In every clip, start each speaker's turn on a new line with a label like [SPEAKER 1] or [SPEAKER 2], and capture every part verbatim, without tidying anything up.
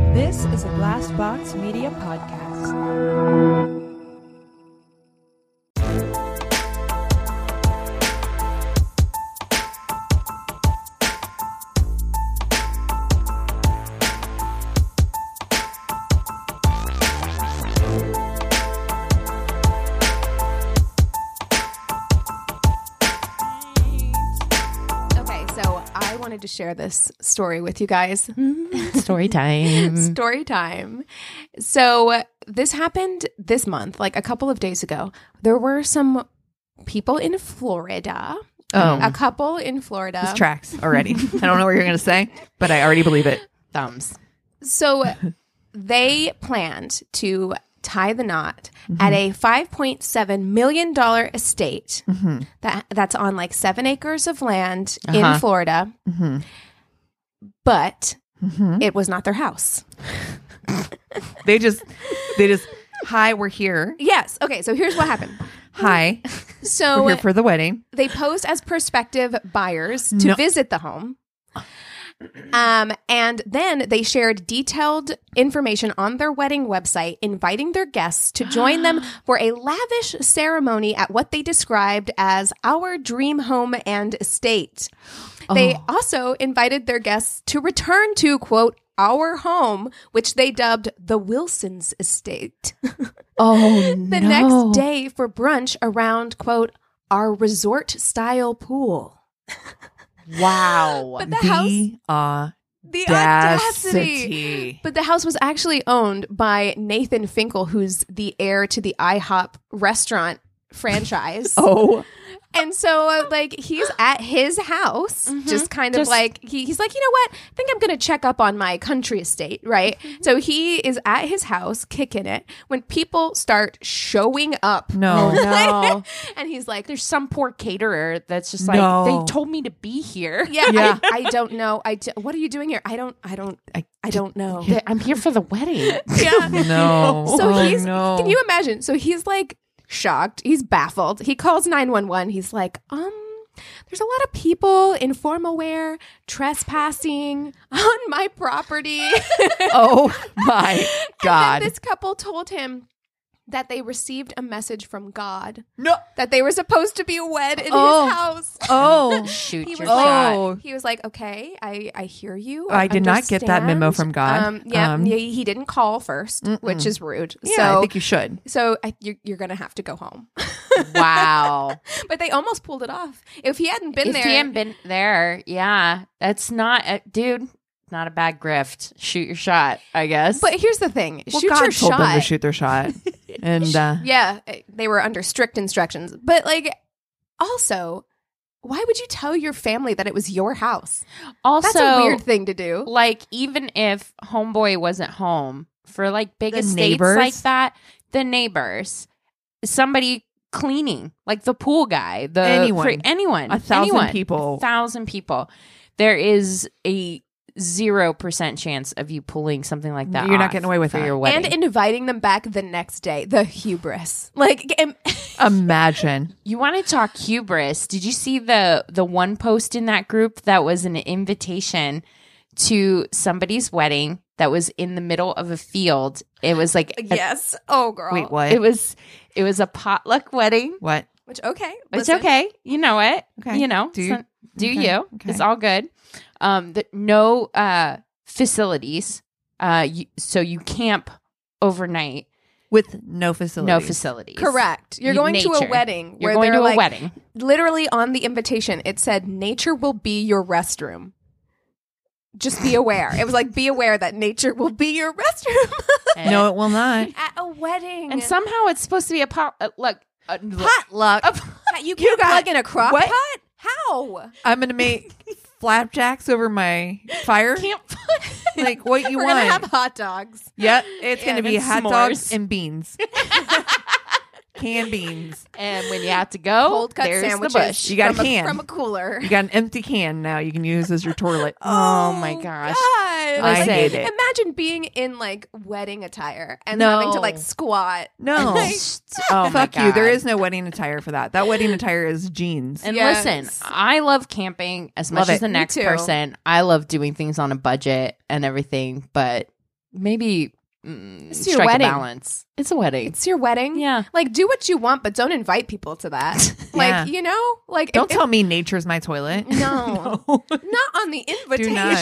[SPEAKER 1] This is a Glassbox Media podcast.
[SPEAKER 2] To share this story with you guys.
[SPEAKER 3] Story time.
[SPEAKER 2] Story time. So this happened this month, like a couple of days ago. There were some people in Florida.
[SPEAKER 3] Oh.
[SPEAKER 2] A couple in Florida.
[SPEAKER 3] This tracks already. I don't know what you're going to say, but I already believe it. Thumbs.
[SPEAKER 2] So they planned to tie the knot mm-hmm. at a five point seven million dollars estate mm-hmm. that that's on like seven acres of land uh-huh. in Florida. Mm-hmm. But mm-hmm. it was not their house.
[SPEAKER 3] they just, they just, hi, we're here.
[SPEAKER 2] Yes. Okay. So here's what happened.
[SPEAKER 3] Hi.
[SPEAKER 2] So
[SPEAKER 3] we're here for the wedding.
[SPEAKER 2] They posed as prospective buyers to
[SPEAKER 3] no.
[SPEAKER 2] visit the home. Um, and then they shared detailed information on their wedding website, inviting their guests to join them for a lavish ceremony at what they described as our dream home and estate. Oh. They also invited their guests to return to, quote, our home, which they dubbed the Wilson's estate.
[SPEAKER 3] Oh,
[SPEAKER 2] the
[SPEAKER 3] no.
[SPEAKER 2] next day for brunch around, quote, our resort style pool.
[SPEAKER 3] Wow.
[SPEAKER 2] But the,
[SPEAKER 3] the
[SPEAKER 2] house,
[SPEAKER 3] the
[SPEAKER 2] audacity. But the house was actually owned by Nathan Finkel, who's the heir to the IHOP restaurant franchise.
[SPEAKER 3] Oh.
[SPEAKER 2] And so, uh, like, he's at his house, mm-hmm. just kind of just, like, he, he's like, you know what? I think I'm going to check up on my country estate, right? Mm-hmm. So he is at his house, kicking it, when people start showing up.
[SPEAKER 3] No, no.
[SPEAKER 2] And he's like,
[SPEAKER 4] there's some poor caterer that's just like,
[SPEAKER 3] no.
[SPEAKER 4] they told me to be here.
[SPEAKER 2] Yeah,
[SPEAKER 3] yeah.
[SPEAKER 2] I, I don't know. I d- what are you doing here? I don't, I don't, I, I don't know.
[SPEAKER 4] I'm here for the wedding.
[SPEAKER 2] Yeah.
[SPEAKER 3] No.
[SPEAKER 2] So
[SPEAKER 3] oh,
[SPEAKER 2] he's,
[SPEAKER 3] no.
[SPEAKER 2] Can you imagine? So he's like, shocked. He's baffled. He calls nine one one. He's like, um, there's a lot of people in formal wear trespassing on my property.
[SPEAKER 3] Oh my God.
[SPEAKER 2] And then this couple told him that they received a message from God.
[SPEAKER 3] No.
[SPEAKER 2] That they were supposed to be wed in
[SPEAKER 3] oh.
[SPEAKER 2] his house.
[SPEAKER 3] Oh.
[SPEAKER 4] Shoot
[SPEAKER 2] he was
[SPEAKER 4] your
[SPEAKER 2] like,
[SPEAKER 4] shot.
[SPEAKER 2] He was like, okay, I, I hear you.
[SPEAKER 3] I,
[SPEAKER 2] I
[SPEAKER 3] did not get that memo from God.
[SPEAKER 2] Um, yeah,
[SPEAKER 3] um,
[SPEAKER 2] yeah, he didn't call first, mm-mm. which is rude.
[SPEAKER 3] Yeah,
[SPEAKER 2] so,
[SPEAKER 3] I think you should.
[SPEAKER 2] So I, you're, you're going to have to go home.
[SPEAKER 4] Wow.
[SPEAKER 2] But they almost pulled it off. If he hadn't been
[SPEAKER 4] if
[SPEAKER 2] there.
[SPEAKER 4] If he hadn't been there, yeah. That's not, a, dude, not a bad grift. Shoot your shot, I guess.
[SPEAKER 2] But here's the thing.
[SPEAKER 3] Well,
[SPEAKER 2] shoot
[SPEAKER 3] God
[SPEAKER 2] your
[SPEAKER 3] told
[SPEAKER 2] shot.
[SPEAKER 3] them to shoot their shot. And uh,
[SPEAKER 2] yeah, they were under strict instructions. But like, also, why would you tell your family that it was your house?
[SPEAKER 4] Also,
[SPEAKER 2] that's a weird thing to do.
[SPEAKER 4] Like, even if homeboy wasn't home for like big
[SPEAKER 3] the
[SPEAKER 4] estates
[SPEAKER 3] neighbors?
[SPEAKER 4] like that, the neighbors, somebody cleaning, like the pool guy, the
[SPEAKER 3] anyone,
[SPEAKER 4] fr- anyone,
[SPEAKER 3] a thousand
[SPEAKER 4] anyone,
[SPEAKER 3] people,
[SPEAKER 4] a thousand people. There is a zero percent chance of you pulling something like that.
[SPEAKER 3] You're
[SPEAKER 4] off
[SPEAKER 3] not getting away with
[SPEAKER 4] for
[SPEAKER 3] that.
[SPEAKER 4] your wedding,
[SPEAKER 2] and inviting them back the next day. The hubris, like, im-
[SPEAKER 3] imagine.
[SPEAKER 4] You want to talk hubris? Did you see the the one post in that group that was an invitation to somebody's wedding that was in the middle of a field? It was like a,
[SPEAKER 2] yes. Oh, girl.
[SPEAKER 3] Wait, what?
[SPEAKER 4] It was it was a potluck wedding.
[SPEAKER 3] What?
[SPEAKER 2] Which okay,
[SPEAKER 4] it's
[SPEAKER 2] listen.
[SPEAKER 4] okay. You know it.
[SPEAKER 3] Okay.
[SPEAKER 4] You know.
[SPEAKER 3] Do you?
[SPEAKER 4] So, do
[SPEAKER 3] okay.
[SPEAKER 4] you?
[SPEAKER 3] Okay.
[SPEAKER 4] It's all good. Um, the, no uh facilities. Uh, you, so you camp overnight
[SPEAKER 3] with no facilities.
[SPEAKER 4] No facilities.
[SPEAKER 2] Correct. You're
[SPEAKER 4] You-
[SPEAKER 2] going
[SPEAKER 4] nature.
[SPEAKER 2] to a wedding.
[SPEAKER 4] You're
[SPEAKER 2] where
[SPEAKER 4] going
[SPEAKER 2] they're
[SPEAKER 4] to a
[SPEAKER 2] like,
[SPEAKER 4] wedding.
[SPEAKER 2] Literally on the invitation, it said, "Nature will be your restroom." Just be aware. It was like, be aware that nature will be your restroom.
[SPEAKER 3] No, it will not.
[SPEAKER 2] At a wedding.
[SPEAKER 4] And somehow it's supposed to be a pot. Uh, look, uh,
[SPEAKER 3] Potluck.
[SPEAKER 2] A pot- you can't
[SPEAKER 3] got-
[SPEAKER 2] plug in a crock
[SPEAKER 3] what?
[SPEAKER 2] pot? How?
[SPEAKER 3] I'm gonna make flapjacks over my fire.
[SPEAKER 4] Camp.
[SPEAKER 3] Like what you
[SPEAKER 2] We're
[SPEAKER 3] want?
[SPEAKER 2] gonna have hot dogs.
[SPEAKER 3] Yep, it's
[SPEAKER 2] Yeah,
[SPEAKER 3] gonna be
[SPEAKER 4] and
[SPEAKER 3] hot
[SPEAKER 4] s'mores.
[SPEAKER 3] dogs and beans, canned beans.
[SPEAKER 4] And when you have to go,
[SPEAKER 2] Cold cut
[SPEAKER 4] there's
[SPEAKER 2] sandwiches.
[SPEAKER 4] the bush.
[SPEAKER 3] You got a
[SPEAKER 2] from
[SPEAKER 3] can.
[SPEAKER 2] from a cooler.
[SPEAKER 3] You got an empty can now. You can use as your toilet.
[SPEAKER 4] Oh my gosh.
[SPEAKER 2] God.
[SPEAKER 3] I
[SPEAKER 2] Like,
[SPEAKER 3] hate it.
[SPEAKER 2] Imagine being in like wedding attire and
[SPEAKER 3] No.
[SPEAKER 2] having to like squat.
[SPEAKER 3] No,
[SPEAKER 2] Like,
[SPEAKER 4] Oh my
[SPEAKER 3] fuck you.
[SPEAKER 4] God.
[SPEAKER 3] There is no wedding attire for that. That wedding attire is jeans.
[SPEAKER 4] And
[SPEAKER 2] Yes.
[SPEAKER 4] listen, I love camping as much
[SPEAKER 3] Love
[SPEAKER 4] as
[SPEAKER 3] it.
[SPEAKER 4] the
[SPEAKER 3] Me
[SPEAKER 4] next
[SPEAKER 2] too.
[SPEAKER 4] person. I love doing things on a budget and everything, but maybe mm,
[SPEAKER 2] It's your
[SPEAKER 4] strike
[SPEAKER 2] wedding.
[SPEAKER 4] a balance. It's a wedding.
[SPEAKER 2] It's your wedding.
[SPEAKER 4] Yeah.
[SPEAKER 2] Like, do what you want, but don't invite people to that. Like,
[SPEAKER 3] Yeah.
[SPEAKER 2] you know, like
[SPEAKER 3] Don't
[SPEAKER 2] if-
[SPEAKER 3] tell me nature's my toilet.
[SPEAKER 2] if- no, not on the invitation.
[SPEAKER 3] not.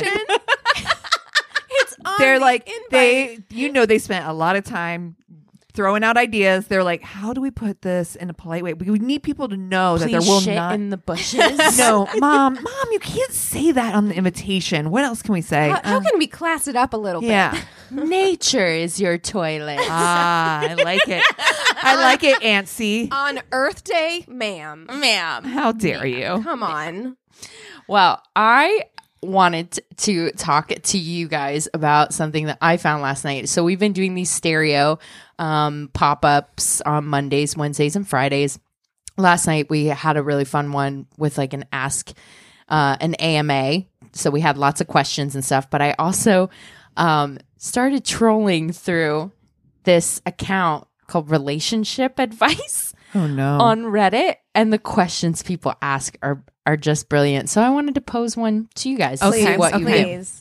[SPEAKER 2] It's on
[SPEAKER 3] They're
[SPEAKER 2] the
[SPEAKER 3] like
[SPEAKER 2] invite.
[SPEAKER 3] they, you know, they spent a lot of time throwing out ideas. They're like, how do we put this in a polite way? We need people to know that
[SPEAKER 4] Please
[SPEAKER 3] there will
[SPEAKER 4] shit
[SPEAKER 3] not.
[SPEAKER 4] in the bushes.
[SPEAKER 3] No, mom, mom, you can't say that on the invitation. What else can we say?
[SPEAKER 2] How, how
[SPEAKER 3] Um,
[SPEAKER 2] can we class it up a little
[SPEAKER 3] yeah.
[SPEAKER 2] bit?
[SPEAKER 4] Nature is your toilet.
[SPEAKER 3] Ah, I like it. I like it, Antsy.
[SPEAKER 2] On Earth Day, ma'am.
[SPEAKER 4] Ma'am.
[SPEAKER 3] How dare you?
[SPEAKER 2] Come on.
[SPEAKER 4] Well, I wanted to talk to you guys about something that I found last night. So we've been doing these stereo um, pop-ups on Mondays, Wednesdays, and Fridays. Last night we had a really fun one with like an ask, uh, an A M A. So we had lots of questions and stuff. But I also um, started trolling through this account called Relationship Advice
[SPEAKER 3] Oh no.
[SPEAKER 4] on Reddit, and the questions people ask are are just brilliant. So I wanted to pose one to you guys to
[SPEAKER 3] Okay,
[SPEAKER 4] see what you
[SPEAKER 2] please.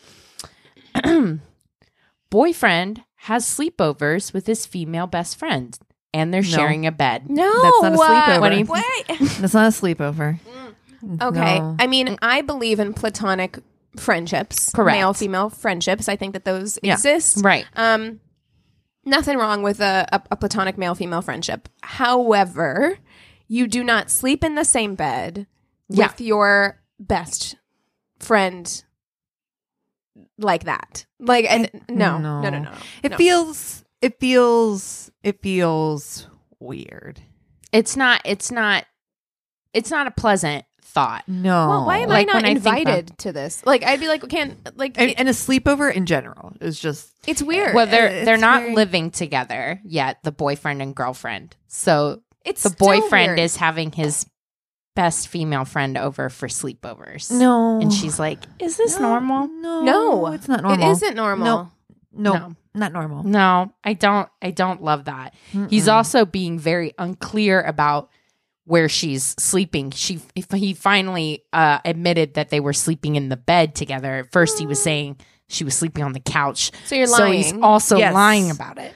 [SPEAKER 4] do. Boyfriend has sleepovers with his female best friend, and they're
[SPEAKER 3] No.
[SPEAKER 4] sharing a bed.
[SPEAKER 2] No.
[SPEAKER 3] That's not a sleepover.
[SPEAKER 4] What do you-
[SPEAKER 2] Wait.
[SPEAKER 3] That's not a sleepover.
[SPEAKER 2] Okay.
[SPEAKER 3] No.
[SPEAKER 2] I mean, I believe in platonic friendships.
[SPEAKER 4] Correct.
[SPEAKER 2] Male, female friendships. I think that those
[SPEAKER 3] Yeah.
[SPEAKER 2] exist.
[SPEAKER 4] Right.
[SPEAKER 2] Um, nothing wrong with a, a, a platonic male female friendship. However, you do not sleep in the same bed
[SPEAKER 4] Yeah.
[SPEAKER 2] with your best friend like that. Like, and no, no, no, no, no.
[SPEAKER 3] It
[SPEAKER 2] no.
[SPEAKER 3] feels. It feels. It feels weird.
[SPEAKER 4] It's not. It's not. It's not a pleasant thought.
[SPEAKER 3] No.
[SPEAKER 2] Well, why am
[SPEAKER 4] Like,
[SPEAKER 2] I not
[SPEAKER 4] when I think
[SPEAKER 2] invited to this? Like, I'd be like, can't like.
[SPEAKER 3] And,
[SPEAKER 2] it-
[SPEAKER 3] and a sleepover in general is just.
[SPEAKER 2] it's weird.
[SPEAKER 4] Well, they're
[SPEAKER 3] It's
[SPEAKER 4] they're not
[SPEAKER 3] very-
[SPEAKER 4] living together yet. The boyfriend and girlfriend. So
[SPEAKER 2] it's
[SPEAKER 4] the
[SPEAKER 2] still
[SPEAKER 4] boyfriend
[SPEAKER 2] weird.
[SPEAKER 4] is having his best female friend over for sleepovers.
[SPEAKER 3] No.
[SPEAKER 4] And she's like, "Is this normal?"
[SPEAKER 3] No.
[SPEAKER 2] No,
[SPEAKER 3] it's not normal.
[SPEAKER 2] It isn't normal.
[SPEAKER 3] No. No.
[SPEAKER 4] No.
[SPEAKER 3] Not normal.
[SPEAKER 4] No, I don't. I don't love that. He's also being very unclear about where she's sleeping. She if he finally uh, admitted that they were sleeping in the bed together. At first, he was saying she was sleeping on the couch.
[SPEAKER 2] So you're
[SPEAKER 4] So he's
[SPEAKER 2] lying.
[SPEAKER 4] also
[SPEAKER 3] Yes.
[SPEAKER 4] lying about it.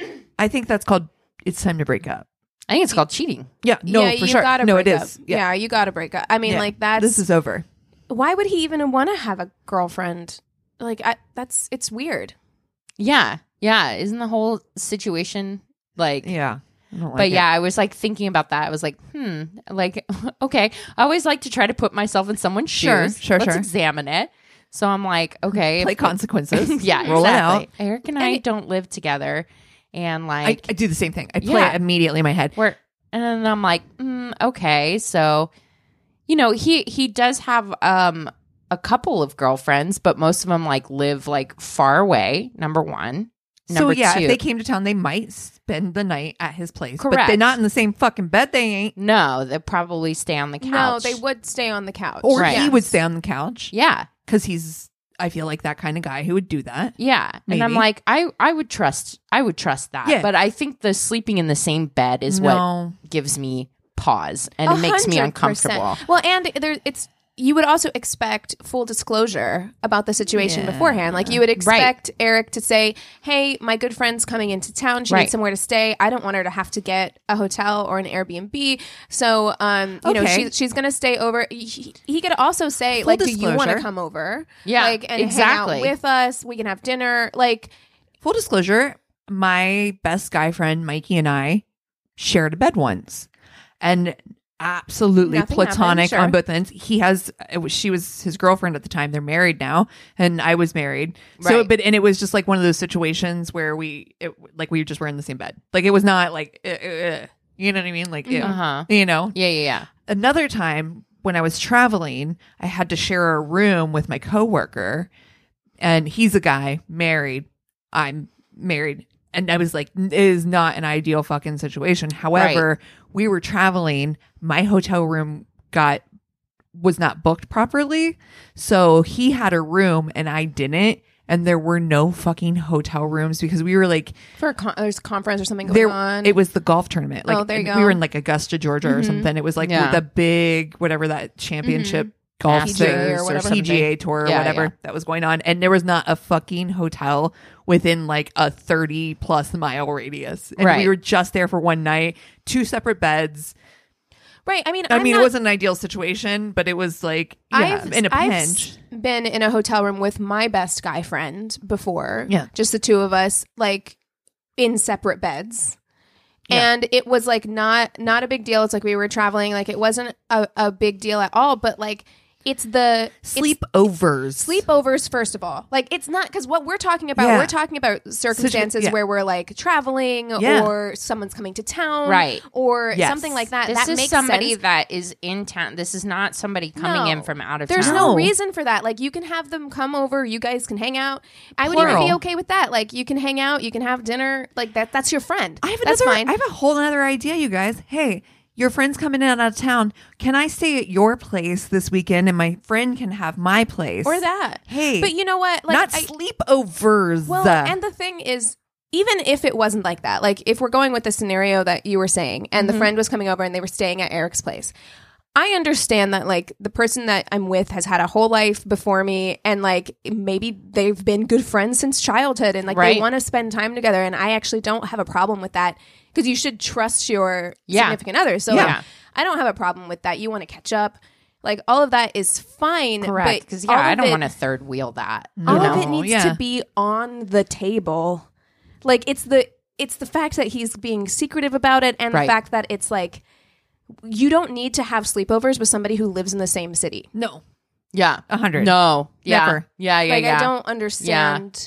[SPEAKER 3] I think that's called. It's time to break up.
[SPEAKER 4] I think it's called cheating.
[SPEAKER 3] Yeah. No,
[SPEAKER 2] yeah,
[SPEAKER 3] for
[SPEAKER 2] you
[SPEAKER 3] sure.
[SPEAKER 2] gotta
[SPEAKER 3] no,
[SPEAKER 2] break
[SPEAKER 3] it
[SPEAKER 2] up.
[SPEAKER 3] is.
[SPEAKER 2] Yeah. you gotta break up. I mean,
[SPEAKER 3] Yeah.
[SPEAKER 2] like that's
[SPEAKER 3] This is over.
[SPEAKER 2] why would he even want to have a girlfriend? Like, I, that's it's weird.
[SPEAKER 4] Yeah, yeah. Isn't the whole situation like?
[SPEAKER 3] Yeah. I don't like
[SPEAKER 4] But
[SPEAKER 3] it.
[SPEAKER 4] yeah, I was like thinking about that. I was like, hmm, like, okay. I always like to try to put myself in someone's
[SPEAKER 3] Sure,
[SPEAKER 4] shoes.
[SPEAKER 3] sure,
[SPEAKER 4] Let's
[SPEAKER 3] sure.
[SPEAKER 4] examine it. So I'm like, okay.
[SPEAKER 3] Play
[SPEAKER 4] if-
[SPEAKER 3] consequences.
[SPEAKER 4] yeah,
[SPEAKER 3] Roll
[SPEAKER 4] exactly.
[SPEAKER 3] it out.
[SPEAKER 4] Eric and I
[SPEAKER 2] And it-
[SPEAKER 4] don't live together. And
[SPEAKER 3] I,
[SPEAKER 4] like,
[SPEAKER 3] I do the same thing. I play
[SPEAKER 4] Yeah.
[SPEAKER 3] it immediately in my head.
[SPEAKER 4] we're, and then I'm like, mm, okay. So, you know, he, he does have, um, a couple of girlfriends, but most of them like live like far away. Number one. Number
[SPEAKER 3] so yeah,
[SPEAKER 4] two.
[SPEAKER 3] if they came to town, they might spend the night at his place. But
[SPEAKER 4] Correct.
[SPEAKER 3] they're not in the same fucking bed. They ain't.
[SPEAKER 4] no, they'll probably stay on the couch.
[SPEAKER 2] No, they would stay on the couch.
[SPEAKER 3] Or
[SPEAKER 4] Right.
[SPEAKER 3] he would stay on the couch
[SPEAKER 4] Yeah.
[SPEAKER 3] because he's. I feel like that kind of guy who would do that.
[SPEAKER 4] Yeah. And I'm
[SPEAKER 3] Maybe.
[SPEAKER 4] like, I, I would trust I would trust that.
[SPEAKER 3] Yeah.
[SPEAKER 4] But I think the sleeping in the same bed is
[SPEAKER 3] No.
[SPEAKER 4] what gives me pause and
[SPEAKER 2] A
[SPEAKER 4] it makes me
[SPEAKER 2] hundred percent.
[SPEAKER 4] uncomfortable.
[SPEAKER 2] Well, and there, it's you would also expect full disclosure about the situation
[SPEAKER 3] Yeah.
[SPEAKER 2] beforehand. Like you would expect Eric to say, "Hey, my good friend's coming into town. She
[SPEAKER 4] Right.
[SPEAKER 2] needs somewhere to stay. I don't want her to have to get a hotel or an Airbnb. So, um, you know,
[SPEAKER 3] Okay.
[SPEAKER 2] she, she's going to stay over." He, he could also say,
[SPEAKER 3] Full
[SPEAKER 2] "Like, do you want to
[SPEAKER 3] disclosure.
[SPEAKER 2] come over?
[SPEAKER 4] Yeah,
[SPEAKER 2] like, and
[SPEAKER 4] exactly.
[SPEAKER 2] hang out with us. We can have dinner. Like,
[SPEAKER 3] Full disclosure: my best guy friend Mikey and I shared a bed once, and absolutely
[SPEAKER 2] Nothing
[SPEAKER 3] platonic
[SPEAKER 2] happened, sure.
[SPEAKER 3] on both ends. He has, it was, she was his girlfriend at the time. They're married now, and I was married. So,
[SPEAKER 4] Right.
[SPEAKER 3] but and it was just like one of those situations where we, it, like, we just were in the same bed. Like, it was not like, uh, uh, uh, you know what I mean? Like, ew.
[SPEAKER 4] Uh-huh.
[SPEAKER 3] you know.
[SPEAKER 4] Yeah, yeah, yeah.
[SPEAKER 3] Another time when I was traveling, I had to share a room with my coworker, and he's a guy, married. I'm married. And I was like, it is not an ideal fucking situation. However, we were traveling. My hotel room got was not booked properly. So he had a room and I didn't. And there were no fucking hotel rooms because we were like,
[SPEAKER 2] for a con- there's a conference or something going
[SPEAKER 3] there
[SPEAKER 2] on.
[SPEAKER 3] it was the golf tournament. Like
[SPEAKER 2] Oh, there you
[SPEAKER 3] and
[SPEAKER 2] go.
[SPEAKER 3] we were in like Augusta, Georgia or something. It was like
[SPEAKER 4] Yeah.
[SPEAKER 3] the big whatever that championship golf
[SPEAKER 4] Masters
[SPEAKER 3] thing
[SPEAKER 2] or whatever.
[SPEAKER 3] P G A tour or
[SPEAKER 4] Yeah,
[SPEAKER 3] whatever
[SPEAKER 4] yeah.
[SPEAKER 3] that was going on, and there was not a fucking hotel within like a thirty plus mile radius, and
[SPEAKER 4] Right.
[SPEAKER 3] we were just there for one night, two separate beds.
[SPEAKER 2] Right. I mean,
[SPEAKER 3] I
[SPEAKER 2] I'm
[SPEAKER 3] mean,
[SPEAKER 2] not,
[SPEAKER 3] it wasn't an ideal situation, but it was like yeah,
[SPEAKER 2] I've,
[SPEAKER 3] in a
[SPEAKER 2] I've
[SPEAKER 3] pinch.
[SPEAKER 2] s- been in a hotel room with my best guy friend before.
[SPEAKER 3] Yeah.
[SPEAKER 2] Just the two of us, like in separate beds.
[SPEAKER 3] Yeah.
[SPEAKER 2] And it was like not not a big deal. It's like we were traveling. Like it wasn't a, a big deal at all. But like it's the it's
[SPEAKER 3] Sleepovers.
[SPEAKER 2] sleepovers, first of all. Like it's not because what we're talking about,
[SPEAKER 3] Yeah.
[SPEAKER 2] we're talking about circumstances
[SPEAKER 3] yeah.
[SPEAKER 2] where we're like traveling
[SPEAKER 3] Yeah.
[SPEAKER 2] or someone's coming to town.
[SPEAKER 4] Right.
[SPEAKER 2] Or
[SPEAKER 3] Yes.
[SPEAKER 2] something like that.
[SPEAKER 4] This
[SPEAKER 2] that
[SPEAKER 4] is
[SPEAKER 2] makes
[SPEAKER 4] somebody
[SPEAKER 2] sense.
[SPEAKER 4] that is in town. This is not somebody coming
[SPEAKER 2] No.
[SPEAKER 4] in from out of
[SPEAKER 2] There's
[SPEAKER 4] town.
[SPEAKER 2] no
[SPEAKER 3] No.
[SPEAKER 2] reason for that. Like you can have them come over, you guys can hang out. I would
[SPEAKER 3] Plural.
[SPEAKER 2] even be okay with that. Like you can hang out, you can have dinner. Like that that's your friend.
[SPEAKER 3] I have
[SPEAKER 2] that's
[SPEAKER 3] another.
[SPEAKER 2] fine.
[SPEAKER 3] I have a whole other idea, you guys. Hey, your friend's coming in out of town. Can I stay at your place this weekend, and my friend can have my place,
[SPEAKER 2] or that.
[SPEAKER 3] Hey,
[SPEAKER 2] But you know what? Like
[SPEAKER 3] not
[SPEAKER 2] I,
[SPEAKER 3] sleepovers.
[SPEAKER 2] well, and the thing is, even if it wasn't like that, like if we're going with the scenario that you were saying, and
[SPEAKER 3] Mm-hmm.
[SPEAKER 2] the friend was coming over and they were staying at Eric's place, I understand that like the person that I'm with has had a whole life before me, and like maybe they've been good friends since childhood, and like
[SPEAKER 4] Right.
[SPEAKER 2] they want to spend time together, and I actually don't have a problem with that because you should trust your
[SPEAKER 4] Yeah.
[SPEAKER 2] significant other. So
[SPEAKER 4] Yeah.
[SPEAKER 2] like, I don't have a problem with that. You want to catch up, like all of that is fine.
[SPEAKER 4] Correct. Because yeah, I don't want to third wheel that. you
[SPEAKER 2] all
[SPEAKER 4] know?
[SPEAKER 2] of it needs
[SPEAKER 3] yeah.
[SPEAKER 2] to be on the table. Like it's the it's the fact that he's being secretive about it, and
[SPEAKER 4] Right.
[SPEAKER 2] the fact that it's like you don't need to have sleepovers with somebody who lives in the same city.
[SPEAKER 3] no,
[SPEAKER 4] Yeah.
[SPEAKER 3] a hundred.
[SPEAKER 4] No. Yeah.
[SPEAKER 3] Never.
[SPEAKER 4] Yeah. Yeah.
[SPEAKER 2] Like
[SPEAKER 4] yeah.
[SPEAKER 2] I don't understand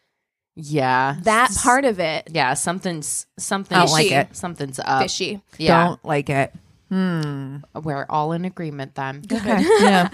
[SPEAKER 4] Yeah.
[SPEAKER 2] that
[SPEAKER 4] S-
[SPEAKER 2] part of it.
[SPEAKER 4] Yeah. Something's something.
[SPEAKER 3] I don't like it.
[SPEAKER 4] Something's up.
[SPEAKER 2] Fishy.
[SPEAKER 4] Yeah.
[SPEAKER 3] Don't like it. Hmm.
[SPEAKER 4] We're all in agreement then.
[SPEAKER 3] Okay. yeah.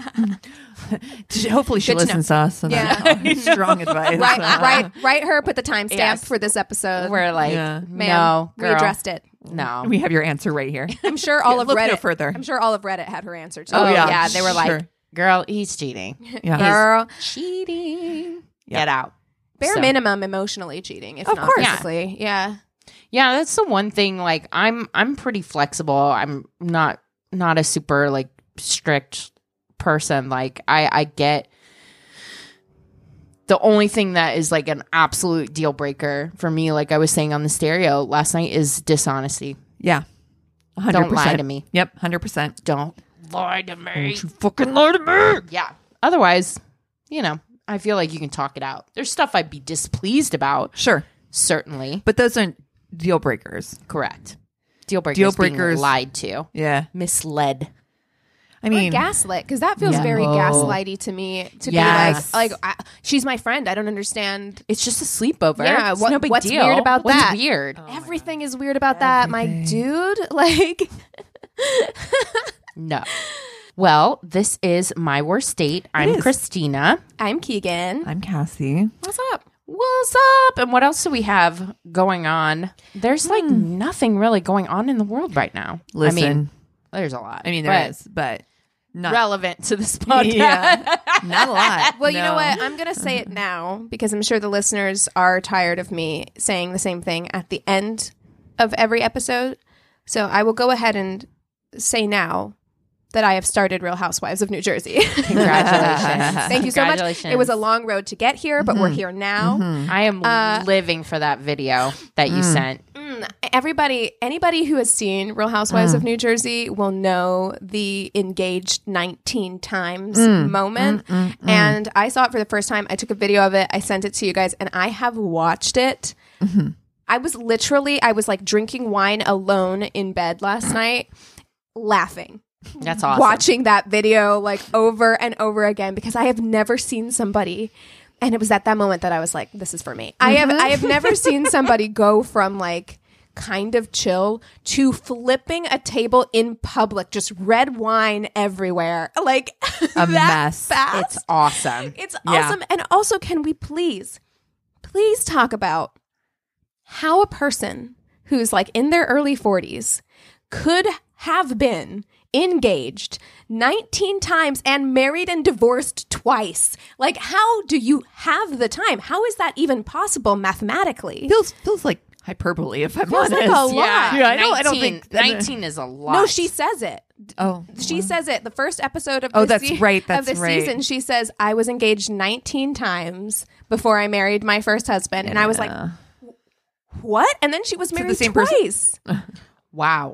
[SPEAKER 3] Hopefully she
[SPEAKER 2] Good to
[SPEAKER 3] listens to us. And
[SPEAKER 2] Yeah.
[SPEAKER 3] that's strong advice.
[SPEAKER 2] Right, right, write her. Put the timestamp
[SPEAKER 4] Yes.
[SPEAKER 2] for this episode.
[SPEAKER 4] We're like,
[SPEAKER 3] Yeah.
[SPEAKER 2] Ma'am,
[SPEAKER 4] no,
[SPEAKER 2] we
[SPEAKER 4] girl.
[SPEAKER 2] addressed it.
[SPEAKER 4] No.
[SPEAKER 3] We have your answer right here.
[SPEAKER 2] I'm sure all of
[SPEAKER 3] Look no
[SPEAKER 2] Reddit.
[SPEAKER 3] further.
[SPEAKER 2] I'm sure all of Reddit had her answer too.
[SPEAKER 4] Oh,
[SPEAKER 3] yeah.
[SPEAKER 4] yeah. They were like,
[SPEAKER 3] Sure.
[SPEAKER 4] girl, he's cheating.
[SPEAKER 3] Yeah.
[SPEAKER 2] Girl,
[SPEAKER 4] Cheating.
[SPEAKER 3] Yeah.
[SPEAKER 4] Get out.
[SPEAKER 2] bare
[SPEAKER 4] So-
[SPEAKER 2] minimum emotionally cheating, if
[SPEAKER 3] Of
[SPEAKER 2] not
[SPEAKER 3] course.
[SPEAKER 2] physically. Yeah.
[SPEAKER 4] Yeah, that's the one thing. Like, I'm I'm pretty flexible. I'm not not a super like strict person. Like, I I get the only thing that is like an absolute deal breaker for me, like I was saying on the stereo last night, is dishonesty.
[SPEAKER 3] Yeah. one hundred percent.
[SPEAKER 4] Don't lie to me.
[SPEAKER 3] Yep. one hundred percent.
[SPEAKER 4] Don't lie to me.
[SPEAKER 3] Don't you fucking lie to me.
[SPEAKER 4] Yeah. Otherwise, you know, I feel like you can talk it out. There's stuff I'd be displeased about,
[SPEAKER 3] Sure.
[SPEAKER 4] certainly.
[SPEAKER 3] But those aren't deal breakers.
[SPEAKER 4] Correct. Deal breakers.
[SPEAKER 3] Deal
[SPEAKER 4] being
[SPEAKER 3] breakers-
[SPEAKER 4] lied to,
[SPEAKER 3] Yeah.
[SPEAKER 4] misled.
[SPEAKER 3] I mean,
[SPEAKER 2] or gaslit, because that feels
[SPEAKER 3] Yeah.
[SPEAKER 2] very
[SPEAKER 4] Oh.
[SPEAKER 2] gaslighty to me. To
[SPEAKER 4] Yes.
[SPEAKER 2] be like, like I, she's my friend. I don't understand.
[SPEAKER 4] It's just a sleepover.
[SPEAKER 2] Yeah,
[SPEAKER 4] It's
[SPEAKER 2] what-
[SPEAKER 4] no big
[SPEAKER 2] what's
[SPEAKER 4] deal.
[SPEAKER 2] weird about
[SPEAKER 4] What's
[SPEAKER 2] that?
[SPEAKER 4] weird?
[SPEAKER 2] Everything is weird about that, my dude. Like,
[SPEAKER 4] No. Well, this is My Worst Date. I'm
[SPEAKER 3] is.
[SPEAKER 4] Christina.
[SPEAKER 2] I'm Keegan.
[SPEAKER 3] I'm Cassie.
[SPEAKER 2] What's up?
[SPEAKER 4] What's up? And what else do we have going on? There's like nothing really going on in the world right now.
[SPEAKER 3] Listen.
[SPEAKER 4] I mean, there's a lot.
[SPEAKER 3] I mean, there
[SPEAKER 4] but
[SPEAKER 3] is, but not
[SPEAKER 4] relevant to this podcast.
[SPEAKER 3] Yeah. Not a lot.
[SPEAKER 2] Well, you know
[SPEAKER 3] No.
[SPEAKER 2] what? I'm going to say it now because I'm sure the listeners are tired of me saying the same thing at the end of every episode. So I will go ahead and say now that I have started Real Housewives of New Jersey.
[SPEAKER 4] Congratulations.
[SPEAKER 2] Thank you so much.
[SPEAKER 4] Congratulations.
[SPEAKER 2] It was a long road to get here, but we're here now.
[SPEAKER 4] I am
[SPEAKER 2] Uh,
[SPEAKER 4] living for that video that you sent.
[SPEAKER 2] Mm, everybody, anybody who has seen Real Housewives of New Jersey will know the engaged nineteen times moment. And I saw it for the first time. I took a video of it. I sent it to you guys, and I have watched it. I was literally, I was like drinking wine alone in bed last night, laughing.
[SPEAKER 4] That's awesome.
[SPEAKER 2] Watching that video like over and over again because I have never seen somebody, and it was at that moment that I was like, this is for me. I have I have never seen somebody go from like kind of chill to flipping a table in public, just red wine everywhere, like
[SPEAKER 3] A
[SPEAKER 2] that
[SPEAKER 3] mess.
[SPEAKER 2] fast.
[SPEAKER 4] It's awesome.
[SPEAKER 2] It's
[SPEAKER 3] Yeah.
[SPEAKER 2] awesome. And also, can we please, please talk about how a person who's like in their early forties could have been engaged nineteen times and married and divorced twice? Like, how do you have the time? How is that even possible mathematically?
[SPEAKER 3] feels feels like hyperbole, if I'm
[SPEAKER 2] Feels
[SPEAKER 3] honest.
[SPEAKER 2] like a lot.
[SPEAKER 4] Yeah,
[SPEAKER 3] Yeah, I don't- I don't
[SPEAKER 4] nineteen
[SPEAKER 3] think that-
[SPEAKER 4] nineteen is a lot.
[SPEAKER 2] No, she says it.
[SPEAKER 3] Oh,
[SPEAKER 2] She says it. The first episode of
[SPEAKER 3] Oh,
[SPEAKER 2] the
[SPEAKER 3] that's
[SPEAKER 2] se-
[SPEAKER 3] right,
[SPEAKER 2] of
[SPEAKER 3] that's
[SPEAKER 2] the
[SPEAKER 3] right.
[SPEAKER 2] season, she says, "I was engaged nineteen times before I married my first husband," and I was like,
[SPEAKER 3] Yeah.
[SPEAKER 2] "What?" And then she was
[SPEAKER 3] the
[SPEAKER 2] married
[SPEAKER 3] same person?
[SPEAKER 2] twice.
[SPEAKER 4] Wow.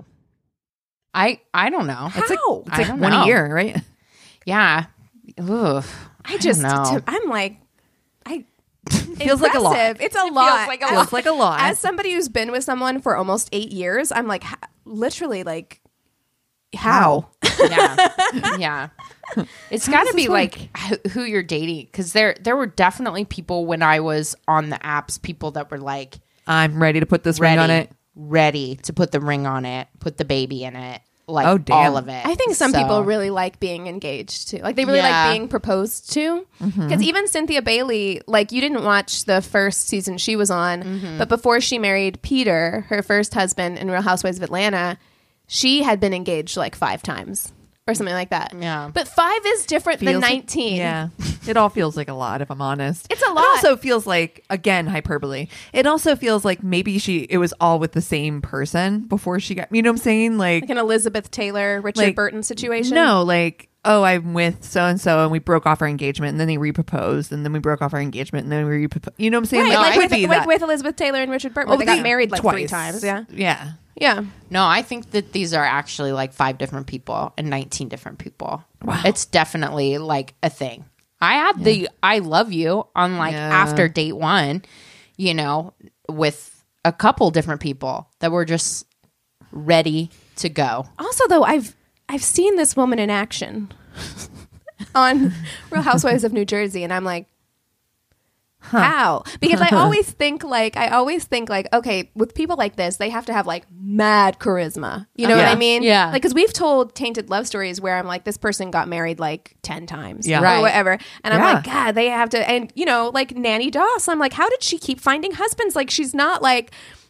[SPEAKER 4] I I don't know.
[SPEAKER 2] How?
[SPEAKER 3] It's like, it's
[SPEAKER 4] I
[SPEAKER 3] like
[SPEAKER 4] don't
[SPEAKER 3] one
[SPEAKER 4] know.
[SPEAKER 3] a year, right?
[SPEAKER 4] Yeah. Ugh.
[SPEAKER 2] I just,
[SPEAKER 4] don't know.
[SPEAKER 2] t- I'm like, I
[SPEAKER 3] Feels like a lot.
[SPEAKER 2] impressive. It's a lot.
[SPEAKER 4] like a
[SPEAKER 3] Feels like a lot.
[SPEAKER 2] As somebody who's been with someone for almost eight years, I'm like, ha- literally, like, how?
[SPEAKER 4] yeah, yeah. It's got to
[SPEAKER 3] does
[SPEAKER 4] be
[SPEAKER 3] this
[SPEAKER 4] like wh- who you're dating, because there there were definitely people when I was on the apps, people that were like
[SPEAKER 3] I'm ready to put this
[SPEAKER 4] ready,
[SPEAKER 3] ring on it.
[SPEAKER 4] ready to put the ring on it, put the baby in it, like
[SPEAKER 3] Oh, damn.
[SPEAKER 4] all of it.
[SPEAKER 2] I think some
[SPEAKER 4] So-
[SPEAKER 2] people really like being engaged too. Like they really
[SPEAKER 4] Yeah.
[SPEAKER 2] like being proposed to. Because even Cynthia Bailey, like you didn't watch the first season she was on, but before she married Peter, her first husband in Real Housewives of Atlanta, she had been engaged like five times or something like that.
[SPEAKER 4] Yeah.
[SPEAKER 2] But five is different than
[SPEAKER 3] Feels like-
[SPEAKER 2] nineteen.
[SPEAKER 3] Yeah. It all feels like a lot, if I'm honest.
[SPEAKER 2] It's a
[SPEAKER 3] It
[SPEAKER 2] lot.
[SPEAKER 3] also feels like, again, hyperbole. It also feels like maybe she, it was all with the same person before she got, you know what I'm saying? Like,
[SPEAKER 2] Like an Elizabeth Taylor, Richard
[SPEAKER 3] Like,
[SPEAKER 2] Burton situation.
[SPEAKER 3] no, like, oh, I'm with so and so, and we broke off our engagement, and then they reproposed, and then we broke off our engagement, and then we reproposed. You know what I'm saying?
[SPEAKER 2] Right,
[SPEAKER 4] No,
[SPEAKER 2] like,
[SPEAKER 3] it
[SPEAKER 2] with,
[SPEAKER 3] could be
[SPEAKER 2] like
[SPEAKER 3] that.
[SPEAKER 2] with Elizabeth Taylor and Richard Burton,
[SPEAKER 3] Well,
[SPEAKER 2] but they got
[SPEAKER 3] they-
[SPEAKER 2] married like three
[SPEAKER 3] twice.
[SPEAKER 2] times. Yeah.
[SPEAKER 3] Yeah.
[SPEAKER 2] Yeah.
[SPEAKER 4] No, I think that these are actually like five different people and nineteen different people.
[SPEAKER 3] Wow.
[SPEAKER 4] It's definitely like a thing. I had the I love you on like
[SPEAKER 3] Yeah.
[SPEAKER 4] after date one, you know, with a couple different people that were just ready to go.
[SPEAKER 2] Also, though, I've I've seen this woman in action on Real Housewives of New Jersey, and I'm like, how? Because I always think like I always think like, okay, with people like this, they have to have like mad charisma. You know
[SPEAKER 3] Yeah.
[SPEAKER 2] what I mean?
[SPEAKER 4] Yeah.
[SPEAKER 2] Like, because we've told tainted love stories where I'm like, this person got married like ten times,
[SPEAKER 3] Yeah.
[SPEAKER 2] or
[SPEAKER 4] Right.
[SPEAKER 2] whatever, and I'm
[SPEAKER 3] Yeah.
[SPEAKER 2] like, God, they have to, and you know, like Nanny Doss, I'm like, how did she keep finding husbands? Like, she's not like